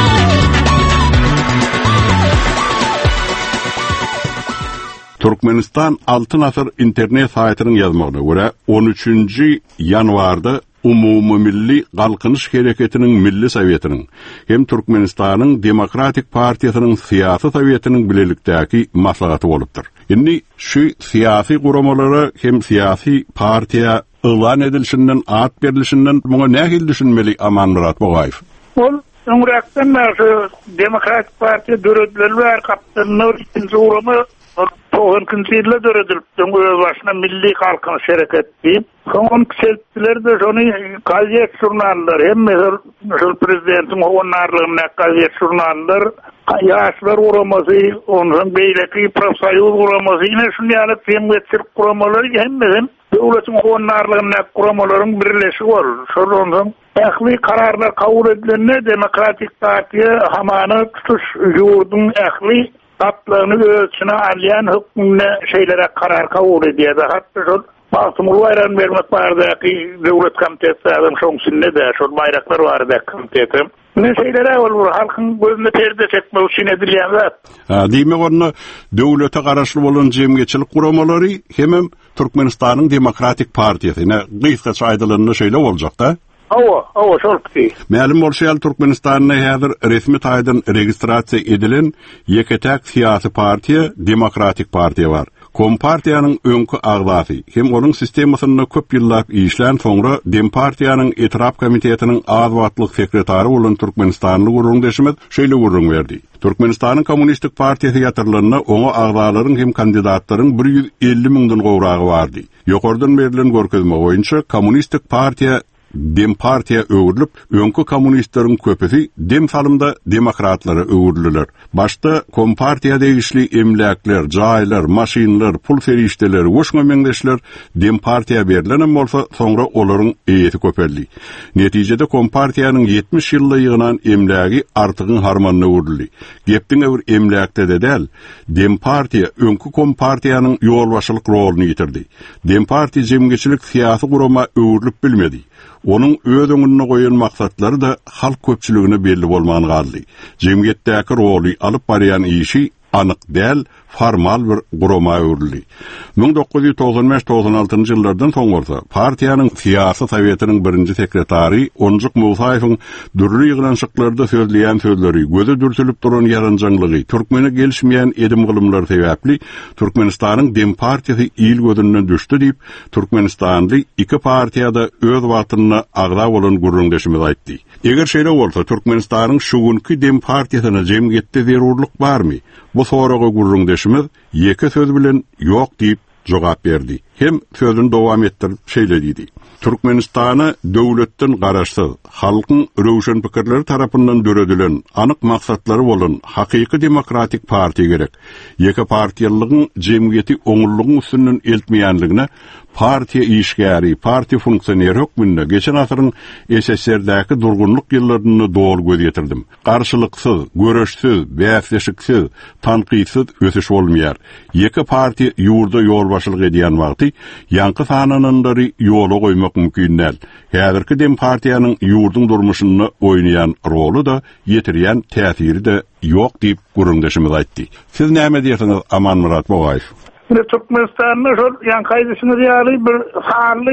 Türkmenistan altyn asr internet saýtynyň ýazmagyna görä on üçünji ýanwarda Umumy Milli Galkynyş Hereketiniň Milli Sowetiniň hem Türkmenistanyň Demokratik Partiýasynyň Siýasy Sowetiniň bilelikdäki maslahaty bolupdyr. Indi şu siýasy guramalary hem siýasy partiýa ılan edilişinden, at berilişinden muňa nähil düşünmeli Aman Murat Bugaýew? Ol öňräkden şu Demokratik Partiýa döredilýär kapitanyň ikinji uramy toğunkuncu ýylda döredilip, öz başyna Milli Galkynyş Hereket diýip, soňam seltdiler de şonu gazet jurnallar, hem şol prezidentiň howanarlygyna gazet jurnallar, ýaşlar uramasy, onuň beýleki profsoýuz uramasy, ýene şundaýly temgetçilik uramalary hemmeden döwletiň howanarlygyna uramalaryň birleşigi bol. Şolondan ähli kararlar kabul edilende Demokratik Partiýa hamany tutuş ýurdun ähli atlarını ölçüne alyan hükmüne şeylere karar kabul ediyordu. Hatta şu Basımlı bayram vermek vardı ki devlet komitesi adam şonsunne de şu bayraklar vardı komiteti. Ne şeylere olur halkın gözüne perde çekme için edilen zat. Diýmek onu devlete garaşly bolan jemgyçilik guramalary hem Türkmenistanyň Demokratik Partiýasyna gysgaça aýdylanyny şeýle boljak-da. Awa, awa şolky. Ma'lum bolşýar Türkmenistanyň häzir resmi taýdan registrasiýa edilen ýeketäk siýasy partiýa Demokratik Partiýa bar. Kompartiýanyň öňkü agzasy hem onuň sistemasyna köp ýyllap işlän soňra Dem partiýanyň etrap komitetiniň azwatlyk sekretary bolan Türkmenistanly gurrundaşymyz şeýle gurrun berdi. Türkmenistanyň Kommunistik Partiýasy ýatyrlaryna oňa agzalaryň hem kandidatlaryň bir ýüz elli miňden gowragy bardy. Ýokardan berilen görkezme boýunça Kommunistik Partiýa Dem partiýa öwrülip, öňkü kommunistleriň köpüsi dem salymda demokratlara öwrüliler. Başda kompartiýa degişli emlaklar, jaýlar, maşinlar, pul ferişdeler, woşma meňdeşler dem partiýa berilen bolsa, soňra olaryň eýeti köperli. Netijede kompartiýanyň yetmiş ýyllygynyň emlagi artygyň harmanyna öwrüli. Gepdiň öwür emlakda dedel, dem partiýa öňkü kompartiýanyň ýolbaşylyk roluny ýitirdi. Dem partiýa jemgyçilik siýasy gurama öwrülip bilmedi. Onun öz öňüne goýan maksatlary da halk köpçüligine belli bolmagyny galdy. Jemgyýetdäki roly alyp barýan işi anyk däl, formal bir gurama öwrüli. ming dokuz ýüz togson beş togson altynjy ýyllardan soň bolsa, partiýanyň siýasy sowetiniň birinji sekretary Onjuk Musaýewiň dürli ýyglanşyklarda sözleýän sözleri, göze dürtülip duran ýaranjaňlygy, türkmene gelişmeýän edim gylymlar sebäpli Türkmenistanyň Dem partiýasy ýyl gözünden düşdi diýip, Türkmenistanly iki partiýada öz watyna agza bolan gurrundaşymyz aýtdy. Eger şeýle bolsa, Türkmenistanyň şugunky Dem partiýasyna jemgyýetde zerurlyk barmy? Bu soraga gurrundaşymyz ýeke söz bilen ýok diýip jogap berdi. Hem sözüni dowam etdirip şeýle diýdi. Türkmenistany döwletden garaşsyz, halkyň röwşen pikirleri tarapyndan döredilen, anyk maksatlary bolan hakyky demokratik partiýa gerek. Ýeke partiýalygyň jemgyýeti oňurlugyň üstünden eltmeýänligine partiýa işgäri, partiýa funksioneri hökmünde geçen asyryň S S S R'däki durgunlyk ýyllaryny dol göz ýetirdim. Garşylyksyz, göreşsiz, bäsleşiksiz, tanqidsiz ösüş bolmaýar. Ýeke partiýa ýurda ýolbaşylyk edýän wagty ýanky sananandary ýola goýmak mümkin näl. Häzirki Dem partiýanyň ýurdun durmuşyny oýnaýan rolu da ýetirýän täsiri de ýok diýip gurrundaşymyz aýtdy. Siz näme diýersiňiz Aman Murat Bugaýew? Türkmenistan'da şol yan kaydısını diyarlı bir sağlı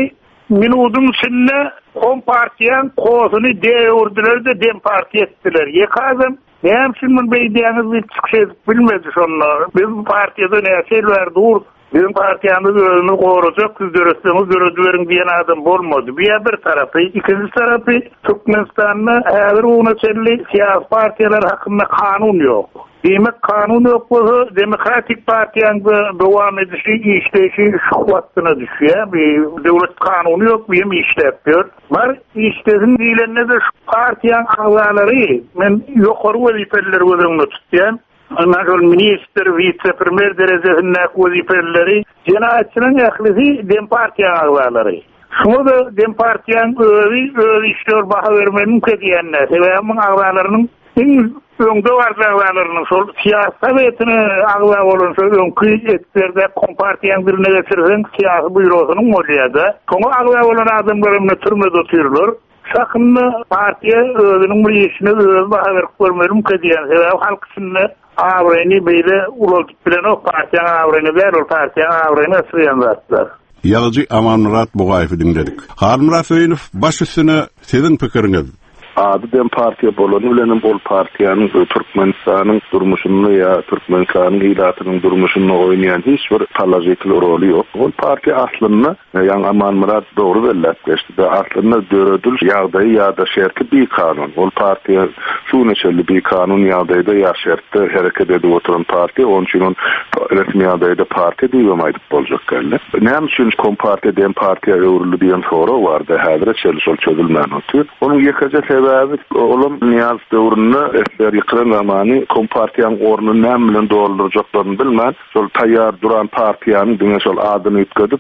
minudun içinde Kompartiyan kozunu devirdiler de Dem Parti ettiler. Yekazım hem şimdi beydiyeniz bir çıkış bilmedi şonlar. Bizim partiyada ne şeyler dur. Bizim partiyamız özünü koruyacak, siz dörüstünüz dörüdülerin diyen adam olmadı. Bir bir tarafı, ikinci tarafı Türkmenistan'da her ona çelli siyasi partiyalar hakkında kanun yok. Demek kanun yok bu Demokratik Partiyanın devam edişi, işleyişi şu vaktine düşüyor. Bir devlet kanunu yok, bir işletiyor. Var işlesin diyenler de şu partiyanın ağlarları, ben yukarı vazifeleri gözümde tutuyorum. Anadolu minister, vice-premier derecesindeki vazifeleri cemaatçının ehlisi Dem Partiyanın ağlarları. Şunu da Dem Partiyanın öğü, öğü işliyor, baha vermenin kediyenler. Sebebimin ağlarlarının en önde var ağlarlarının sol siyasi vetini ağlar olunca önkü etlerde Kompartiyanın birine getirsen siyasi buyruğunun oluyordu. Konu ağlar olan adamlarını türmede oturuyorlar. Sakınlı partiye özünün bu işini öz baha verip görmenin kediyen. Sebebi halk içinde avreni böyle ulolduk bilen o partiyan avreni ver, o partiyan avreni ısıyan zatlar. Yalıcı Aman Murat Buğayf'ı dinledik. Harun Murat Öyünüf, baş üstüne sizin fikiriniz? Adı Dem Partiya bolan, ulenin bol partiyanın Türkmenistan'ın durmuşunu ya Türkmenistan'ın ilatının durmuşunu oynayan hiçbir palajikli rolü yok. O parti aslında, yani Aman Murat doğru belirtmişti. Aslında dörödül yağdayı ya da şerti bir kanun. O partiya şu neçeli bir kanun yağdayı da ya şerti hareket edip oturan parti. Onun için on resmi yağdayı da parti diyemeydip olacak geldi. Ne için Kompartiya Dem Partiya öğrülü diyen soru vardı. Hadire çelişol çözülmeyen otur. Onun yakaca sebebi oğlum Niyaz dövrünü esler yıkılan zamanı Kompartiyanın ornu ne bilen dolduracaklarını bilmem. Sol tayyar duran partiyanın dünya sol adını yutkadıp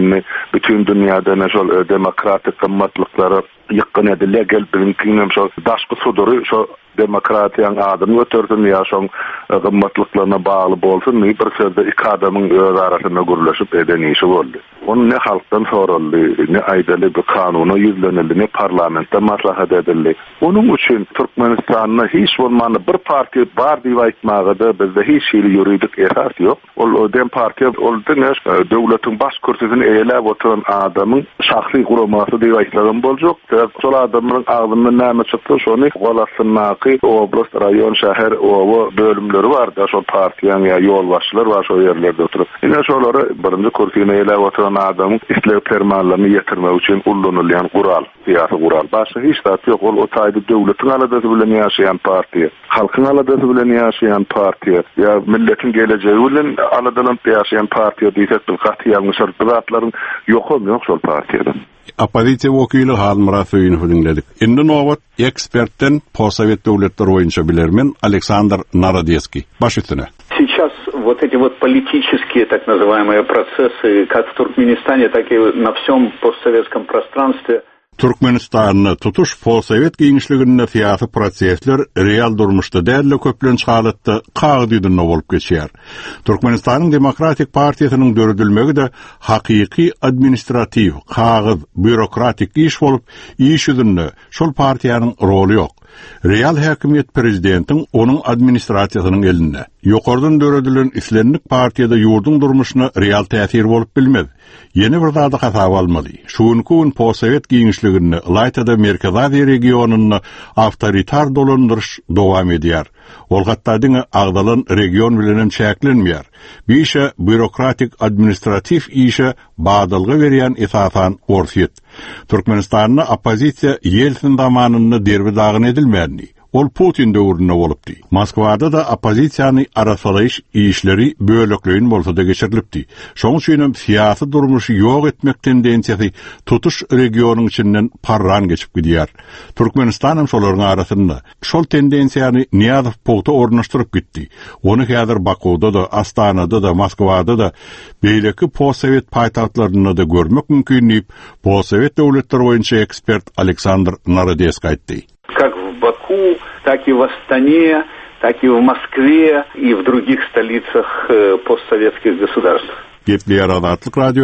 bütün dünyada ne sol demokratik kımmatlıkları yıkkın edilye gel bilinkinin sol daşkı suduru sol demokratiyanın adını ötürdün ya son kımmatlıklarına bağlı bolsun bir sözde iki adamın öz arasında gürleşip eden işi oldu. Onun ne halktan soruldu, ne aydalı bir kanunu yüzlenildi, ne parlamentte maslahat edildi. Onun için Türkmenistan'da hiç olmanı bir parti var diye aytmağıda bizde hiç şeyli yürüydük esas yok. O Dem Partiya oldu ne devletin baş kürsüsünü eğilip oturan adamın şahsi kuruması diye aytlagan bolacak. Sol adamın ağzından näme çıktı şonu golasınaki oblast, rayon, şehir o bölümleri var da şu partiyanın ya yol başçılar var şu yerlerde oturup. Yine şoları birinci kürsüne eğilip oturan adamın islev fermanlarını yetirmek için kullanılan kural, siyasi kural. Başka hiç de yok. O taydı devletin aladası bilen yaşayan partiye, halkın aladası bilen yaşayan partiye, ya milletin geleceği bilen aladalan yaşayan partiye diysek bir katiyanın şartlarının yok olmuyor sol partiyeden. Opozisiya wakili Harun Murat Öyünüf'ü dinledik. Indi novat ekspertten postsovet devletler oyunca bilermen Александр Народецкий. Baş üstüne. Сейчас вот эти вот политические так называемые процессы, как в Туркменистане, так и на всем постсоветском пространстве. Türkmenistan'ı tutuş postsovet giyinçliginde siyasi prosesler real durmuşda därle köplenç halatda kağıdydynna bolup geçýär. Türkmenistan'ın Demokratik Partiyasının dördülmegi de hakiki administrativ, kağıd, bürokratik iş bolup iş yüzünde şol partiyanın roli yok. Real hakimiyet prezidentin onun administrasiýasynyň elinde. Ýokardan döredülen İslenlik partiyada ýurdun durmuşuna real täsir bolup bilmez. Yeni bir zada hasap almaly. Şunkun postsovet giňişligini Laytada Merkezi regionuny awtoritar dolandyrış dowam edýär. Ol hatdadyň agdalan region bilen çäklenmeýär. Biýşe bürokratik administrativ işe badalgy berýän esasan orsyet. Türkmenistan'da opozisiya Yeltsin zamanında derbi dağın edilmärni. Ol Putin döwründe bolupdy. Moskwada da opozisiýany arasalaýyş işleri bölekleýin bolsa da geçirilipdi. Şoň üçin siyasi durmuşy ýok etmek tendensiýasy tutuş regionyň içinden parran geçip gidýär. Türkmenistan hem şolaryň arasynda şol tendensiýany Niýazow pogta ornaşdyryp gitdi. Ony häzir Bakuda da, Astanada da, Moskwada da beýleki postsovet paýtagtlaryna da görmek mümkin diýip postsovet döwletleri boýunça ekspert Александр Народецкий aýtdy. Как в Баку, так и в Астане, так и в Москве и в других столицах постсоветских государств. Gepli Aradatlyk Radiosu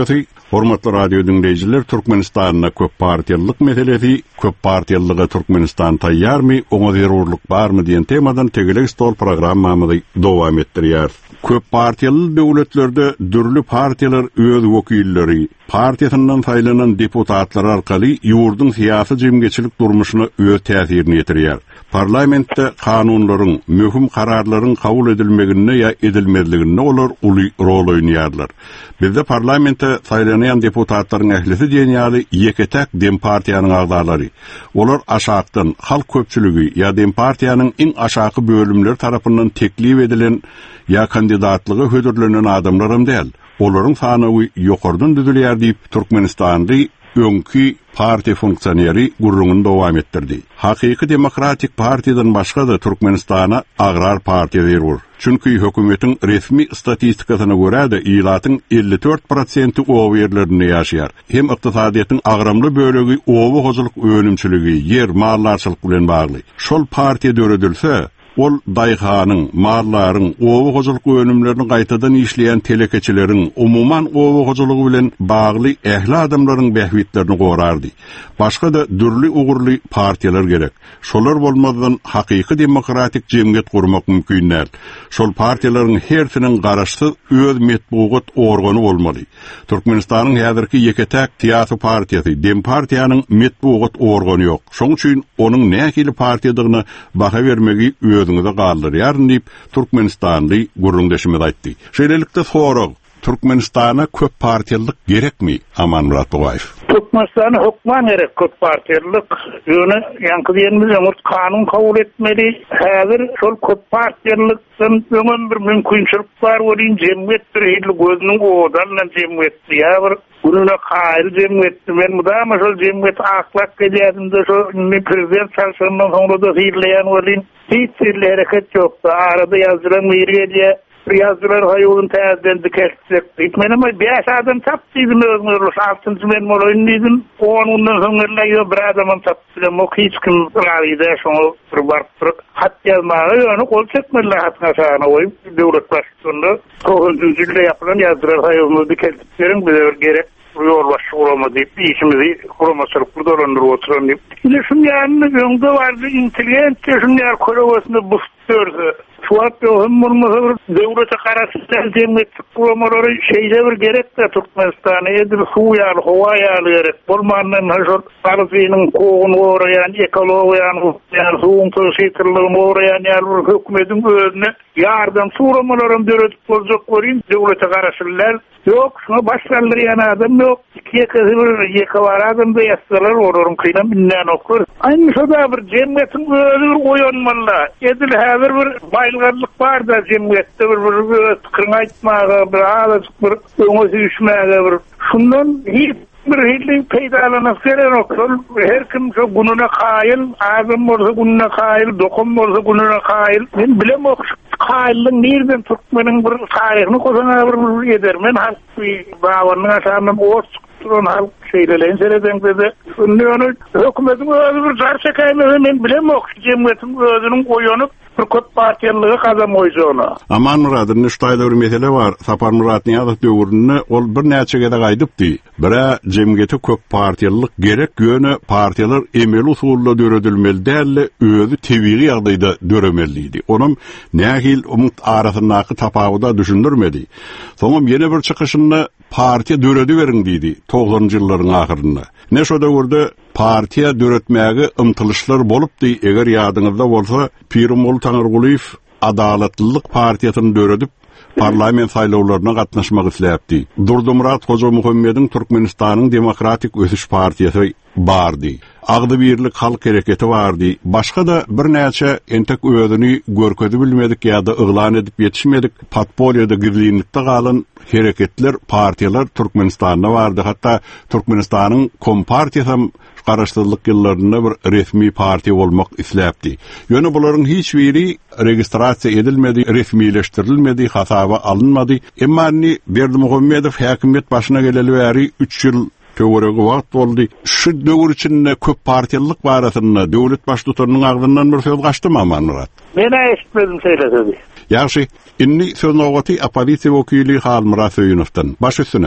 Hormatly radio dinleyijiler, Türkmenistan'a köp partiýallyk meselesi, köp partiýallyga Türkmenistan taýýarmy, oňa zerurluk barmy diýen temadan tegelik stol programmamyzy dowam etdirýär. Köp partiýaly döwletlerde dürli partiýalar öz wekilleri, partiýasyndan saýlanan deputatlar arkaly ýurdun syýasy jemgyçilik durmuşyna öz täsirini ýetirýär. Parlamentde kanunlaryň, möhüm kararlaryň kabul edilmegine ýa edilmezligine olar uly rol oýnaýarlar. Bizde parlamentde saýlanayan deputatlaryň ählisi diýen ýaly ýeketek dem partiýanyň agdalary. Olar aşakdan halk köpçüligi ýa dem partiýanyň iň aşaky bölümleri tarapyndan teklif edilen ýa kandidatlygy hödürlenen adamlarym däl. Olaryň sanawy ýokardan düzülýär diýip Türkmenistanly öňkü parti funksioneri gurrungun dowam etdirdi. Hakyky Demokratik Partiýadan başga da Türkmenistana Agrar partiýalar bar. Çünki hökümetiň resmi statistikasyna görä de ilatyň elli dört prosenti ow ýerlerini ýaşaýar. Hem ykdysadyýatyň agramly bölegi owa hozuluk önümçiligi, yer mallarçylyk bilen bagly. Şol partiýa döredilse, ol daýhanyň, marlaryň, owa hozuluk önümlerini gaýtadan işleýän telekeçileriň, umuman owa hozulugy bilen bagly ähli adamlaryň bähwitlerini gorardy. Başga da dürli ugurly partiýalar gerek. Şolar bolmadan hakyky demokratik jemgyýet gurmak mümkin däl. Şol partiýalaryň hersiniň garaşsyz öz metbugat organy bolmaly. Türkmenistanyň häzirki ýeketek syýasy partiýasy, Dem partiýanyň metbugat organy ýok. Şoň üçin onuň nähili partiýadygyna baha bermegi özüňize galdyrýar diýip Türkmenistanly gurrundaşymy aýtdy. Şeýlelikde sorag, Türkmenistana köp partiýalyk gerekmi? Aman Murat Bogaýew. Türkmenistan'a hukman gerek köp partiýalyk. Ýöne ýaňky diýenimiz öňür kanun kabul etmeli. Häzir şol köp partiýalykdan öňen bir mümkinçilik bar bolýan jemgyýet bir hili gözüniň odan jemgyýet ýa-bir gününe gaýry jemgyýet. Men mudama şol jemgyýet aklak gelýärinde şol prezident çalşanyň soňra da hirleýän bolýan. Hiç bir hareket ýokdy. Arada ýazylan miriýe Riyazlar hayolun täzeden dikelsek. Itmenem beş adam tapdydım özümür. Altıncı men molaynydım. Onundan soňra ýa bir adam tapdym. O hiç kim raýda şoňa bir barp hatda maňa ýöne kol çekmeli hatna şana oýup döwlet başçylygy tohunjylyk ýapalan ýazdylar hayolun dikelseklerin bir gerek ýol başçy bolmady diýip işimizi kuramasylyk durdurandyr oturan diýip. Ine şunýany öňde bardy intelligent şunýar korawasyny bustyrdy. Şuat ýoğun murmasa bir döwlete garaşsyz jemgyýet kuramaları şeýle bir gerek de Türkmenistana edir suýal, howa ýaly gerek. Bolmandan şol partiýanyň kogun goraýan, ekologiýany, ýa suwun töşeýtirligi goraýan ýaly hökümetiň özüne ýardam suramalaryny döredip boljak bolýan döwlete garaşylar. Ýok, şuna başlandyr ýan adam ýok. Iki kızır, iki var adam da ýaşsalar olaryň kynam bilen okur. Aýny şoda bir jemgyýetiň özü goýanmalla. Edil häzir bir baýlgarlyk bar da jemgyýetde bir bir kyrň aýtmaga, bir ağaç bir öňe düşmäge bir. Şundan hiç bir hili peýdalanak gerek yok. Her kim şu gününe gaýyl, adam bolsa gününe gaýyl, dokun bolsa gününe gaýyl. Men bilem ok gaýlyň nerden Türkmeniň bir taryhyny kozana bir eder. Men halk baganyň aşamam ors turan halk şeýlelen sereden dedi. Şunu hökümetiň özü bir jarçakaýmy men bilem ok jemgyýetiň özüniň goýanyp bir köp partiýalygy kazan moýjona. Aman Murat'ın nüştaýda bir mesele var. Sapar Murat'ın ýazyk döwründe ol bir näçe gede gaýdypdy. Bira jemgyýete köp partiýalyk gerek ýöne partiýalar emel usulda döredilmeli däl, özü tebiği ýagdaýda döremeliydi. Onum nähil umut arasyndaky tapawuda düşündirmedi. Soňam ýene bir çykyşynda partiýa döredi beriň diýdi togsanjy ýyllaryň ahyrynda. Ne şo döwürde partiýa döretmäge ymtylışlar bolupdy. Eger ýadyňyzda bolsa, Pirimol Taňyrgulyýew Adalatlylyk partiýasyny döredip parlament saýlawlaryna gatnaşmak isläpdi. Durdumurat Hoja Muhammediň Türkmenistanyň Demokratik Ösüş partiýasy bardy. Agdy birlik halk hereketi bardy. Başga da bir näçe entek özüni görkedi bilmedik ýa-da yglan edip ýetişmedik. Patpoliýada gizlilikde galan hereketler, partiýalar Türkmenistanda bardy. Hatda Türkmenistanyň Kompartiýasy garaşsyzlyk ýyllarynda bir resmi partiýa bolmak isläpdi. Ýöne bularyň hiç biri registrasiýa edilmedi, resmileşdirilmedi, hasaba alınmady. Emmanni Berdimuhammedow häkimet başyna geleli bäri üç ýyl töweregi wagt boldy. Şu döwür içinde köp partiýalyk barasynda döwlet başlygynyň agdyndan bir söz gaçdymy aman Murat? Men eşitmedim söýledi. Ýaşy, inni söznowgaty opozisiýa wekili Hal Murat Söýünowdan baş üstüne.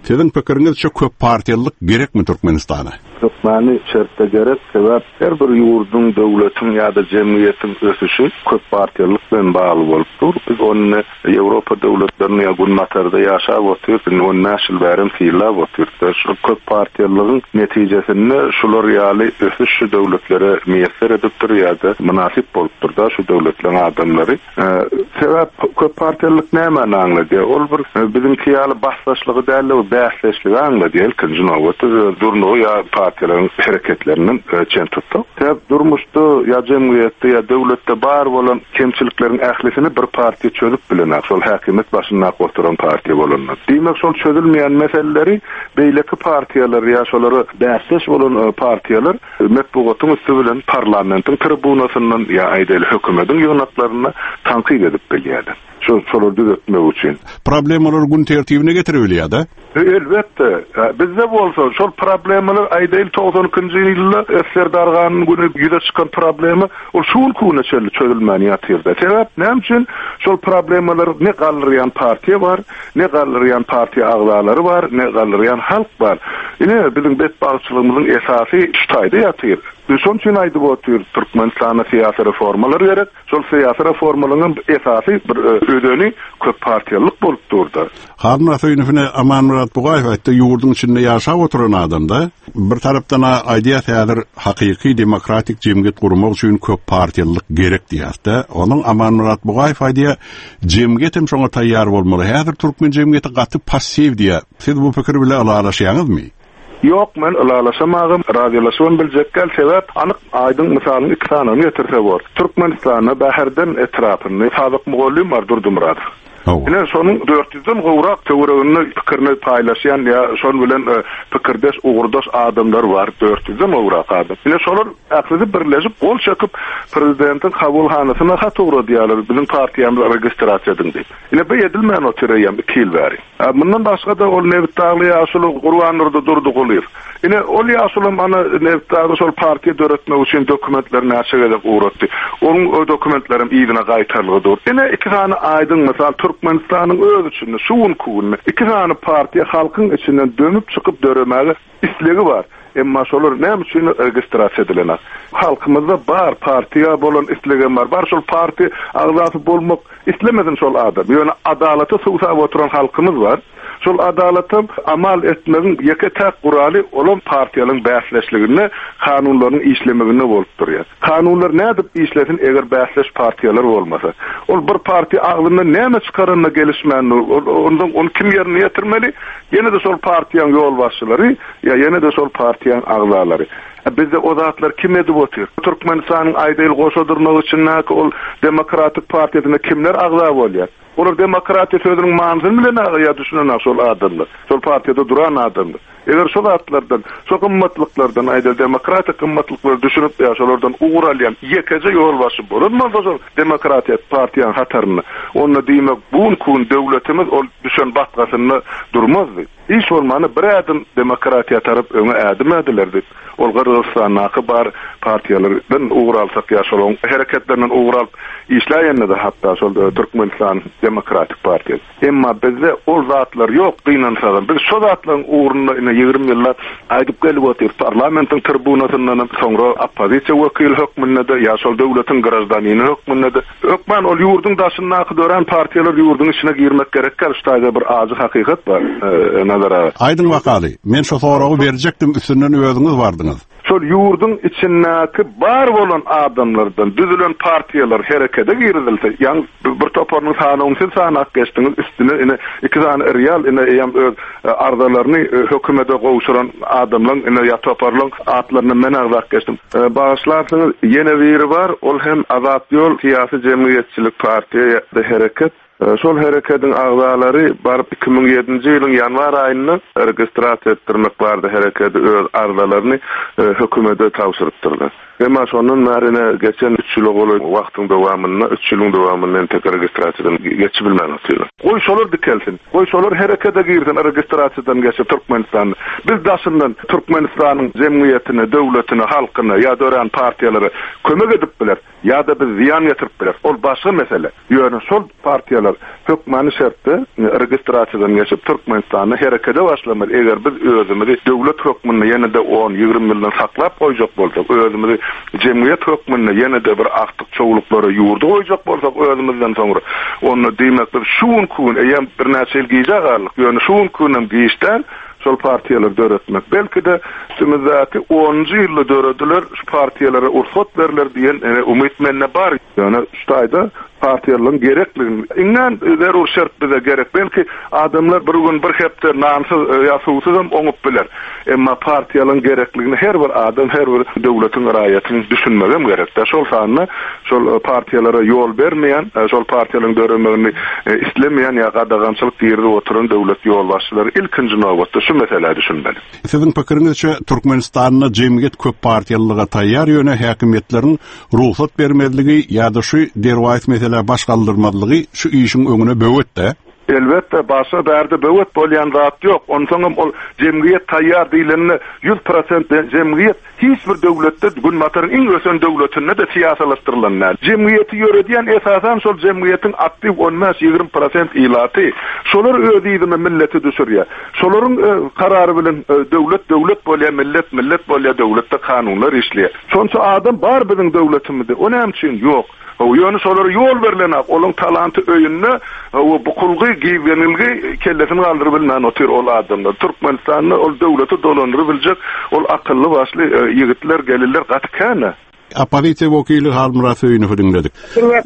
Sizin pikiriniz şu köp partiýalyk gerekmi Türkmenistana? Türkmeni şertte gerek, sebep her bir yurdun, döwletin ýa-da jemgyýetin ösüşi köp partiýalyk bilen bagly bolupdyr. Biz onu Ýewropa döwletlerine ýa-da Natarda ýaşap oturýar, onu näşil bärim fiýlap oturýar. Şu köp partiýalygyň netijesinde şular ýaly ösüş şu döwletlere meýesser edipdir ýa-da münasip bolupdyr da şu döwletleriň adamlary. Sebep köp partiýalyk näme aňlady? Ol bir bizim ýaly bahslaşlygy däl, bäsleşligi aňlady. Elkinji nowatda durnugy ýa partiýalaryň hereketlerinin çen tutdy. Sebep durmuşda ýa jemgyýetde ýa döwletde bar bolan kemçilikleriň ählisini bir partiýa çözüp bilenär. Şol häkimet başynda oturan partiýa bolanlar. Diýmek şol çözülmeýän meseleleri beýleki partiýalar ýa şolary bäsleş bolan partiýalar metbugatyň üstü bilen parlamentiň tribunasyndan ýa aýdyl hökümetiň ýonaklaryna tanqid edip bilýärler. Şu soru düzeltmek için. Problemalar gün tertibine getirilýär da. Elbette. Bizde bolsa şol problemalar aýdyl doksan ikinji ýylda esler darganyň güni ýüze çykan problemi ol şol kuny çözülmäni ýatyrdy. Sebäp näme üçin şol problemalar ne galyrýan partiýa bar, ne galyrýan partiýa agzalary bar, ne galyrýan halk bar. Ine bizim betbaşçylygymyzyň esasy şutaýda ýatyr. Şol üçin aýdyp otur Türkmenistana syýasy reformalary gerek. Şol syýasy reformalaryň esasy bir ödeni köp partiýalyk bolup durdy. Harun Rasoýnowyň Aman Murat Bugaýew aýtdy, ýurdun içinde ýaşap oturan adamda bir tarapdan aýdýar häzir hakyky demokratik jemgyýet gurmak üçin köp partiýalyk gerek diýär. Onuň Aman Murat Bugaýew aýdýar, jemgyýet hem şoňa taýýar bolmaly. Häzir türkmen jemgyýeti gaty passiv diýär. Siz bu pikir bilen alalaşýaňyzmy? Yok, men alalaşamagym, radiolaşmam biljekkel sebäp anyk aýdyň misalyny iki tanyny ýetirse bor. Türkmenistana bäherden etrasyny sadyk mugallym bar durdumrad. Ine şonuň dört yüzden gowrak töweregini pikirini paýlaşýan ýa şol bilen pikirdeş ugurdaş adamlar bar, dört yüzden gowrak adam. Ine şolar aklysy birleşip gol çakyp prezidentiň kabulhanasyna hat ugurdy ýalar, bizim partiýamyz registrasiýa edildi. Ine bu edilmän oturýan bir kil bäri. Mundan başga da ol Nevtagly ýaşuly Gurbanurda durdy golyr. Ine ol ýaşuly ana Nevtagly şol partiýa döretmek üçin dokumentlerini açyk edip uğratdy. Onun o dokumentlerim ýygyna gaýtarlygydyr. Ine iki tane aýdyň mysal Türkmenistanyň öz içinde şuun kuwuny iki tane partiýa halkyň içinden dönüp çykyp döremäge islegi bar. Emma şolar näme üçin registrasiýa edilenler? Halkymyzda bar partiýa bolan islegi bar. Bar şol parti agzasy bolmak islemedin şol adam. Ýöne adalaty suwsap oturan halkymyz bar. Şol adalaty amal etmegiň ýeke-tek guraly olan partiýalaryň bäsleşligini, kanunlaryň işlemegini bolup durýar. Kanunlar nädip işlesin eger bäsleş partiýalar bolmasa? Ol bir partiýa aglyndan näme çykaranyna gelişmän, ondan onu kim ýerine ýetirmeli? Ýene de şol partiýanyň ýol başçylary, ýa ýene de şol partiýanyň agzalary. Bizde o zatlar kim edip otur? Türkmenistanyň aýdyl goşadyrmagy üçin näki ol demokratik partiýasyna kimler agza bolýar? Olar demokratiýa sözüniň manysyny bilen ýa düşünen şol adamlar. Şol partiýada duran adamlar. Eger şol atlardan, şol gymmatlyklardan aýdyl demokratik gymmatlyklary düşünip ýaşalardan ugur alýan ýekeje ýol başy bolanmaz şol demokratiýa partiýanyň hataryny. Onu diýmek bu kun döwletimiz ol düşen batgasyny durmazdy. Hiç olmany bir adım demokratiýa tarap öňe ädim edilerdi. Ol Gürjistanyň bar partiýalardan ugur alsak ýaşalan hereketlerinden ugur alyp işläýände de hatda şol Türkmenistan Demokratik Partiýa. Emma bizde ol zatlar ýok, gynansadan. Biz şol zatlaryň uğruna ýygrimi ýyllar aýdyp gelip otur parlamentiň tribunasyndan soňra oppozisiýa wekil hökmünde de ýa şol döwletiň grazdanyny hökmünde de ökmen ol ýurdun daşyna dören partiýalar ýurdun içine girmek gerekler. Ştaýda bir azy hakykat bar nazara. Aydın wakaly. Men şo soragy berjekdim, üstünden öýüňiz bardyňyz. Şol ýurdun içindäki bar bolan adamlardan düzülen partiýalar herekete girildi. Ýa bir toparnyň sanawyny siz sanak geçdiňiz, üstüne ine iki tane real ine ýa öz ardalaryny hökümete gowşuran adamlaryň ine ýa toparlaryň atlaryny men agzak geçdim. Bagyşlarsyňyz ýene biri bar, ol hem Azat ýol syýasy jemgyýetçilik partiýa hereket. Şol hereketiň agzalary barıp iki ming ýedinji ýylyň ýanwar aýyny registrasiýa etdirmek bardy, hereketi öz ardalaryny hökümete tapşyrypdyrlar. Emma şonun märine geçen üç ýyl bolan wagtyň dowamyny, üç ýylyň dowamyny tekrar registrasiýadan geçibilmän atýarlar. Goý şolar dikelsin. Goý şolar herekete girdi registrasiýadan geçip Türkmenistan. Biz daşyndan Türkmenistanyň jemgyýetine, döwletine, halkyna ýa dören partiýalary kömek edip biler, ýa da biz ziýan ýetirip biler. Ol başga mesele. Ýöne şol partiýalar partiyalar hökmany şertde registrasiýadan geçip Türkmenistanda herekete başlamaly. Eger biz özümizi döwlet hökmüne ýene-de on ýygrimi ýyldan saklap goýjak bolsak, özümizi jemgyýet hökmüne ýene-de bir aktyk çoğuluklara ýurdu goýjak bolsak, özümizden soňra onu diýmek bir şuun kun eýem bir näçe ýyl giýjagarlyk, ýöne şuun kunym giýişden şol partiýalar döretmek. Belki de sümizati onuncu ýylda döreddiler, şu partiýalara ursat berler diýen e, umyt menne bar. Ýöne ştaýda partiýalaryň gerekligini iňen zerur şert bize gerek. Belki adamlar bir gün bir hepde namsyz ýaşuwsyz hem oňup biler. Emma partiýalaryň gerekligini her bir adam, her bir döwletiň raýatyny düşünmegem gerek. Da şol sanyny şol partiýalara ýol bermeýän, şol partiýalaryň döremeğini islemeýän ýa gadagançylyk diýerde oturan döwlet ýolbaşçylary ilkinji nowbatda şu mesele düşünmeli. Sizin pikiriňizçe Türkmenistanyň jemgyýet köp partiýalyga taýýar ýöne häkimetleriň ruhsat bermezligi ýa-da şu derwayt mesele başgaldyrmalygy şu işin öňüne böwetde. Elbette başa berde böwet bolýan zat ýok. Onsoňam ol jemgyýet taýýar diýileni yüz prosent jemgyýet hiç bir döwletde gün mataryň iň ösen döwletinde de siýasalaşdyrylan. Jemgyýeti ýöredýän esasan şol jemgyýetiň aktyw olmaz ýygrimi prosent ilaty. Şolar öýdüňe milleti düşürýär. Şolaryň karary bilen döwlet döwlet bolýar, millet millet bolýar, döwletde kanunlar işleýär. Şonça adam bar biziň döwletimizde. O näme üçin ýok? O ýöne şolary ýol berilen, olaň talanty öýünne o bukulgy giýenilgi kellesini galdyryp bilmän otyr ol adamlar. Türkmenistanyň ol döwleti dolandyryp biljek, ol akylly başly ýigitler gelirler gatkana. Opozisiýa wekili Halmurat öýüni dinledik.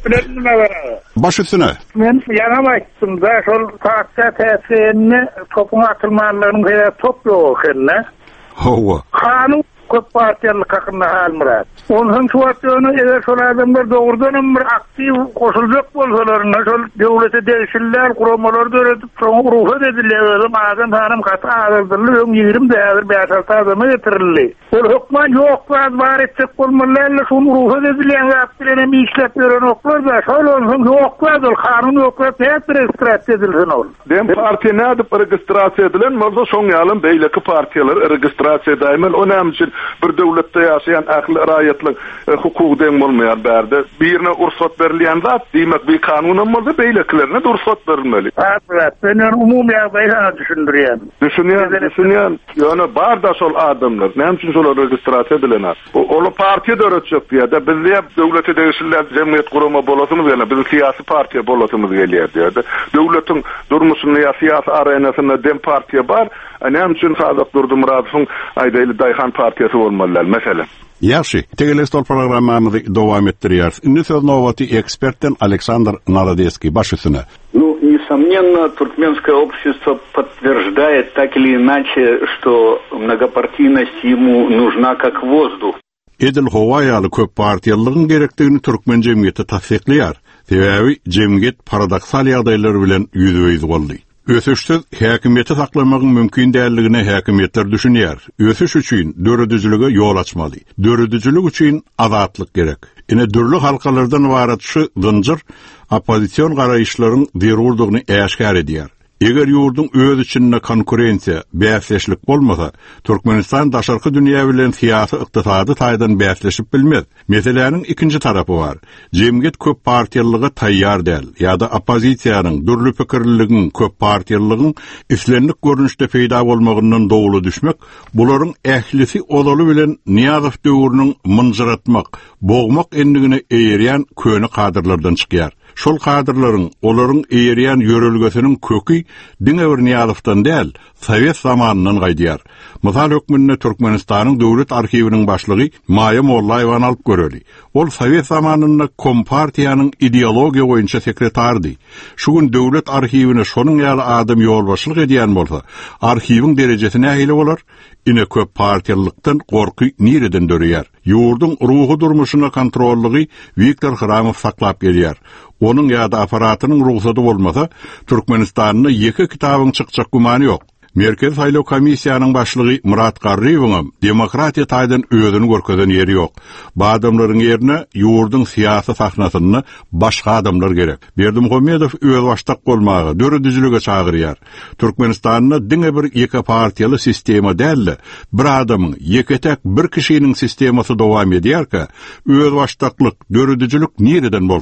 Baş üstüne. Men ýana baýtdym da şol partiýa täsirini topun atylmalarını topluyor okenne. Howa. Kanun köp partiýalyk hakynda Halmurat. Onun şuwatyny eger şol adamlar dogrudan bir aktiw koşuljak bolsalar, şol döwlete değişiklikler kuramalar döredip soňra ruhsat edilýär. Adam tanım gata azaldylar, ýygrimi däzir beş alty adamy getirildi. Ol hökman ýok, bar etjek bolmalar, şonu ruhsat edilýän zat bilen işlep beren oklar da şol olsun ýok, ol kanun ýok, registrasiýa edilýän ol. Dem partiýa näde registrasiýa edilen, bolsa şoň ýalym beýleki partiýalar registrasiýa edilmeli. O näme üçin bir döwletde ýaşaýan ähli raýatlyk hukuky deň bolmaýar bärde. Birine ursat berilýän zat, diýmek bir kanunam bolsa beýleklerine ursat berilmeli. Evet, ben umumy ýagdaýda düşündirýän. Düşünýän, düşünýän. Ýöne bar da şol adamlar, näme üçin şol registrasiýa edilenler? Olu partiýa döretjek diýär. Bizde döwlete değişiklikler jemgyýet gurama bolasymyz gelýär. Biz syýasy partiýa bolasymyz gelýär diýär. Döwletiň durmuşyny ýa syýasy arenasyna dem partiýa bar. Näme üçin Sadyk Durdymuradowyň aýdaýly daýhan partiýasy bolmalylar mesele. Yaxşı, tegelestol programmamyzy dowam etdirýär. Indi söz nowbaty ekspertden Aleksandr Narodeski baş üstüne. Ну, несомненно, туркменское общество подтверждает так или иначе, что многопартийность ему нужна как воздух. Edil Howaýaly köp partiýalygyň gerekdigini türkmen jemgyýeti tasdikleýär. Sebäbi jemgyýet paradoksal ýagdaýlar bilen ýüzüýiz boldy. Ösüşsiz häkimiýeti saklamagyň mümkin däldigine häkimetler düşünýär. Ösüş üçin döredüjiligi ýol açmaly. Döredüjilik üçin azatlyk gerek. Ine dürli halkalardan ibaret şu zynjyr opozisiýon garaýyşlaryň zerurdygyny äşkar edýär. Eger ýurdun öz içinde konkurensiýa, bäsleşlik bolmasa, Türkmenistan daşarky dünýä bilen syýasy ykdysady taýdan bäsleşip bilmez. Meseleniň ikinji tarapy bar. Jemgyýet köp partiýalyga taýýar däl, ýa-da opozisiýanyň dürli pikirliligiň köp partiýalygyň islenlik görnüşde peýda bolmagyndan dowlu düşmek, bularyň ählisi olaly bilen Niýazow döwrüniň mınjyratmak, bogmak endigine eýerýän köni kadrlardan çykýar. Şol kadrlaryň, olaryň eýerýän ýörelgesiniň köki Diňewir Niýazowdan däl, Sowet zamanynyň gaýdýar. Mysal hökmünde Türkmenistanyň döwlet arkiwiniň başlygy Maýa Mollaýewan alyp göreli. Ol Sowet zamanynda Kompartiýanyň ideologiýa boýunça sekretardy. Şu gün döwlet arkiwine şonuň ýaly adam ýolbaşlyk edýän bolsa, arkiwiň derejesine ähli bolar. Ine köp partiýalykdan gorky nireden dörýär. Ýurdun ruhy durmuşyna kontrollygy Viktor Hramow saklap gelýär. Onun ýa-da aparatynyň ruhsady bolmasa, Türkmenistanyň ýeki kitabyň çykjak gumany ýok. Merkez saýlaw komissiýanyň başlygy Murat Garrywoň demokratiýa taýdan özüni görkezden ýeri ýok. Bu adamlaryň ýerine ýurdun syýasy sahnasyny başga adamlar gerek. Berdimuhammedow öz başdak bolmagy, döredüjiligi çagyrýar. Türkmenistanyň diňe bir ýeke partiýaly sistema däl, bir adamyň ýeketek bir kişiniň sistemasy dowam edýärkä, öz başdaklyk, döredüjilik nereden bolsun?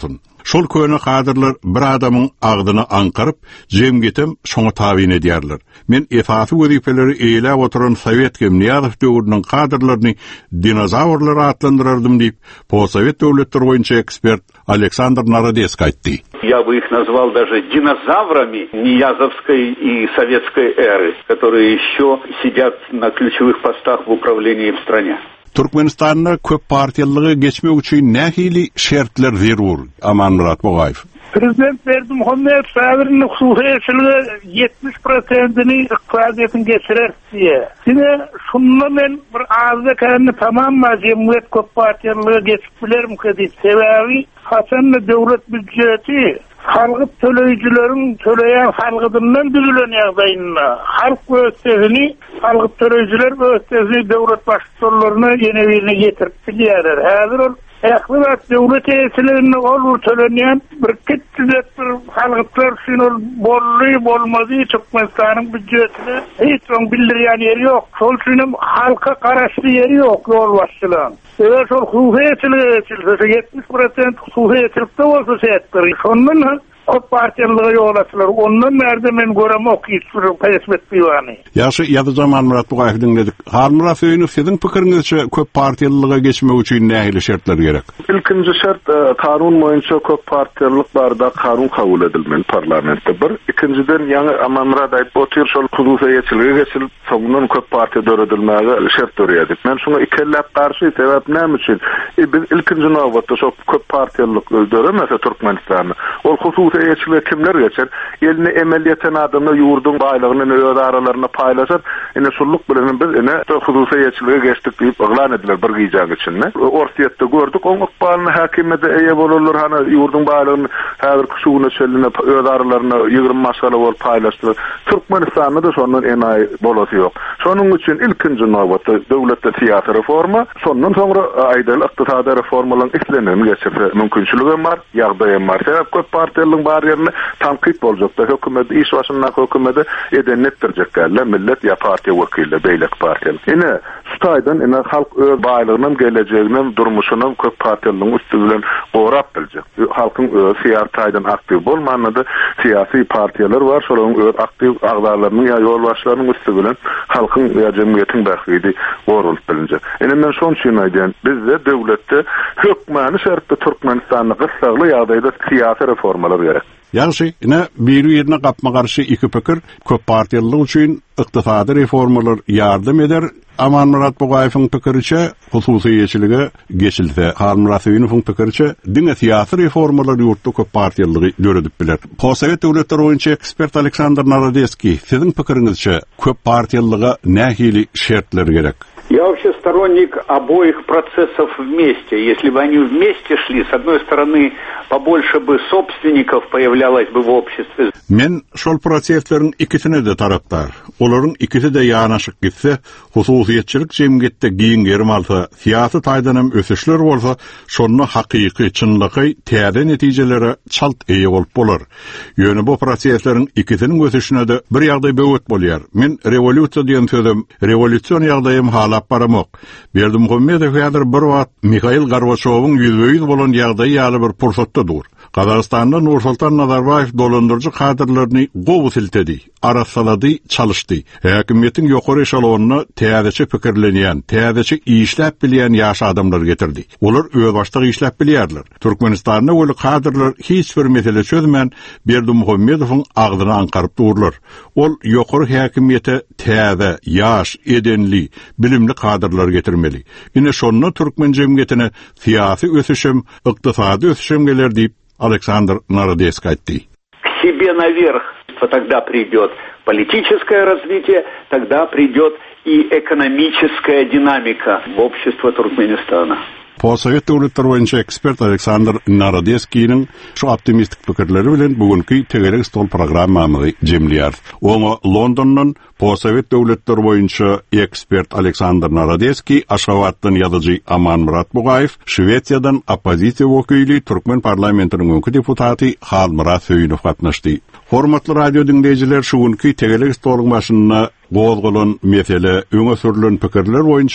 Şol köne kadırlar bir adamın ağdını ankarıp, jemgetem şoňa tabyn edýärler. Men esasy wezipeleri eýle oturan Sowet Gemniýazow döwrüniň kadrlaryny dinozavrlar atlandyrardım diýip, Posowet döwletleri boýunça ekspert Александр Народецк aýtdy. Я бы их назвал даже динозаврами Ниязовской и советской эры, которые еще сидят на ключевых постах в управлении в стране. Türkmenistan'da köp partiyalılığı geçmek için ne hili şertler zerur? Aman Murat Bogaýew. Prezident Berdimuhammed Sabirin hususiyetçiliği yetmiş prosentini iqtisadiyetin geçirer diye. Yine şunla men bir ağızda kendini tamamma Cemiyet köp partiyalılığı geçip bilerim ki sebebi Hasan'la devlet büdjeti halkı töleýijilerin töleýän halkydan düzülen ýagdaýynda halk göstesini halkı töleýijiler göstesini devlet başçylaryna ýene-ýene getirip bilýärler. Häzir ol ählirat devlet eýetlerine olur tölenýän bir kitlet bir halklar üçin ol bolly bolmazy Türkmenistanyň büdjetine hiç soň bildirýän ýeri ýok. Şol üçin halka garaşly ýeri ýok ýol başçylaryň. Eger şol hukumatçylyk yetmiş prosent hukumatçylykda bolsa setdir. Şondan köp partiýalyga ýol açylar. Ondan merde men görem ok hiç bir perspektiwany. Ýaşy ýady zaman Murat Bogaýew dinledik. Harmura söýünüp siziň pikiriňizçe köp partiýalyga geçmek üçin nähili şertler gerek? İlkinji şert kanun boýunça köp partiýalyk barda kanun kabul edilmeli parlamentde bir. İkinciden ýa-ni Amanrat aýdyp otyr şol hukumatçylygy geçilip soňdan köp partiýa döredilmäge şert döreýärdik. Men şuna ikellep garşy sebäp näme üçin? E biz ilkinji nowbatda şol köp partiýalyk döremese Türkmenistany. Ol hukumatçylygy kimler geçer? Eline emeliýeten adamny ýurdun baýlygyny öz aralaryna paýlaşar. Ene şulluk bilen biz ene hukumatçylygy geçdik diýip ýaglan ediler bir gyýjak üçin. Orsiýetde gördük, oň ykbalyny häkimete eýe bolarlar, hana ýurdun baýlygyny häzir kuşugyna çeline öz aralaryna ýygrym maşgala bolup paýlaşdyr. Türkmenistanda da şondan enaý bolasy ýok. Şonuň üçin ilkinji nowbatda döwletde siýasy reforma, sondan soňra aýdaly ykdysady reformalaryň islenmegini geçirse mümkinçiligi bar, ýagdaýy bar. Sebäp köp partiýalyň bar ýerine tanqid boljak da hökümet iş başynda hökümeti eden netdirjekler, millet ýa partiýa wekilleri, beýlek partiýalar. Ine Staydan ene halk öz baýlygynyň geleceginden durmuşynyň köp partiýalyň üstünden gorap biljek. Halkyň öz siýasatydan aktiw bolmanyny siyasi partiýalar bar, şolaryň öz aktiw agdarlarynyň ýa ýolbaşçylarynyň üstünden halkyň ýa jemgyýetiň bähgidi gorulyp bilinjek. Ene men şol üçin aýdýan, bizde döwletde hökmany şertde Türkmenistanyň gysgaly ýagdaýda siýasy reformalar gerek. Ýagşy, ine bir ýerine gapma garşy iki pikir köp partiýalyk üçin ykdysady reformalar ýardym eder. Aman Murat Bogaýewiň pikiriçe hususiýetçiligi geçilse, Harun Rasyýewiň pikiriçe diňe siýasy reformalar ýurtda köp partiýalygy döredip biler. Posowet döwletleri boýunça ekspert Александр Народецк, siziň pikiriňizçe köp partiýalyga nähili şertler gerek? Я вообще сторонник обоих процессов вместе. Если бы они вместе шли, с одной стороны, побольше бы собственников появлялось бы в обществе. Men şol proseslerin ikisine de taraptar. Olaryň ikisi de ýanaşyk gitse, hususiýetçilik jemgyýetde giň ýerim alsa, siýasy taýdanam ösüşler bolsa, şonu hakyky çynlygy täze netijelere çalt eýe bolup bolar. Ýöne bu proseslerin ikisiniň ösüşine de bir ýagdaý böwet bolýar. Men rewolýusiýa diýen sözüm, rewolýusiýa ýagdaýym halap baramok. Berdimuhammedow häzir bir wagt Mikhail Gorbaçowyň ýüzde ýüz bolan ýagdaý ýaly bir pursatda dur. Kazakstanda Nursultan Nazarbayev dolandırıcı kadrlarını gowu siltedi, arasaladı, çalışdy. Häkimiýetiň ýokary eşelonuna täzeçe pikirlenýän, täzeçe işläp bilýän ýaş adamlar getirdi. Olar öz başlyk işläp bilýärler. Türkmenistanda öyle kadrlar hiç bir mesele çözmän Berdimuhammedowyň agdyny ankaryp durlar. Ol ýokary häkimiýete täze, ýaş, edenli, bilimli kadrlar getirmeli. Ine şonda türkmen jemgyýetine siýasy ösüşüm, ykdysady ösüşüm geler diýip Александр Народецк aýtdy. К себе наверх, то тогда придёт политическое развитие, тогда придёт и экономическая динамика в общество Туркменистана. Posowet döwletleri boýunça ekspert Александр Народецкиň şu optimistik pikirleri bilen bugünkü Tegerek stol programmamy jemleýär. Oňa Londondan Posowet döwletleri boýunça ekspert Александр Народецки, Aşgabatdan ýazyjy Aman Murat Bogaýew, Şwediýadan opozisiýa wekili Türkmen parlamentiniň öňkü deputaty Harun Rasyýew gatnaşdy. Hormatly radio dinleýijiler, şu günkü Tegerek stoluň başynda gozgolan mesele, öňe sürülen pikirler boýunça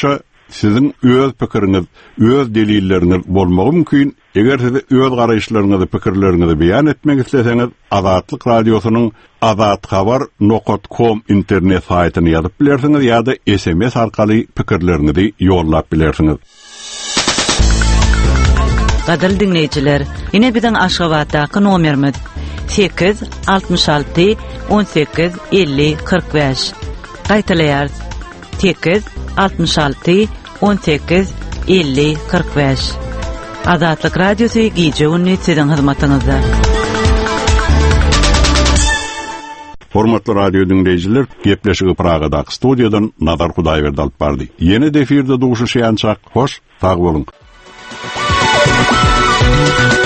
sizin öz pikiriniz, öz delilleriniz bolmagy mümkin. Eger siz öz garaýşlaryňyzy, pikirleriňizi beýan etmek isleseňiz, Azatlyk radiosynyň azat habar nokta com internet saýtyny ýazyp bilersiňiz ýa-da S M S arkaly pikirlerinizi ýollap bilersiňiz. Gadal dinleyijiler, ine biziň Aşgabatdaky nomerimiz sekiz altmış altı on sekiz elli kırk beş. Gaýtaýar sekiz altmış altı on sekiz elli kırk beş. Azatlyk radiosu gije ünni siziň hyzmatyňyzda. Hormatly radio dinleyijiler, gepleşigi Pragadaky studiýadan Nazar Hudaýberdi alyp bardy. Ýene defirde duşuşýançak, hoş, sag bolun.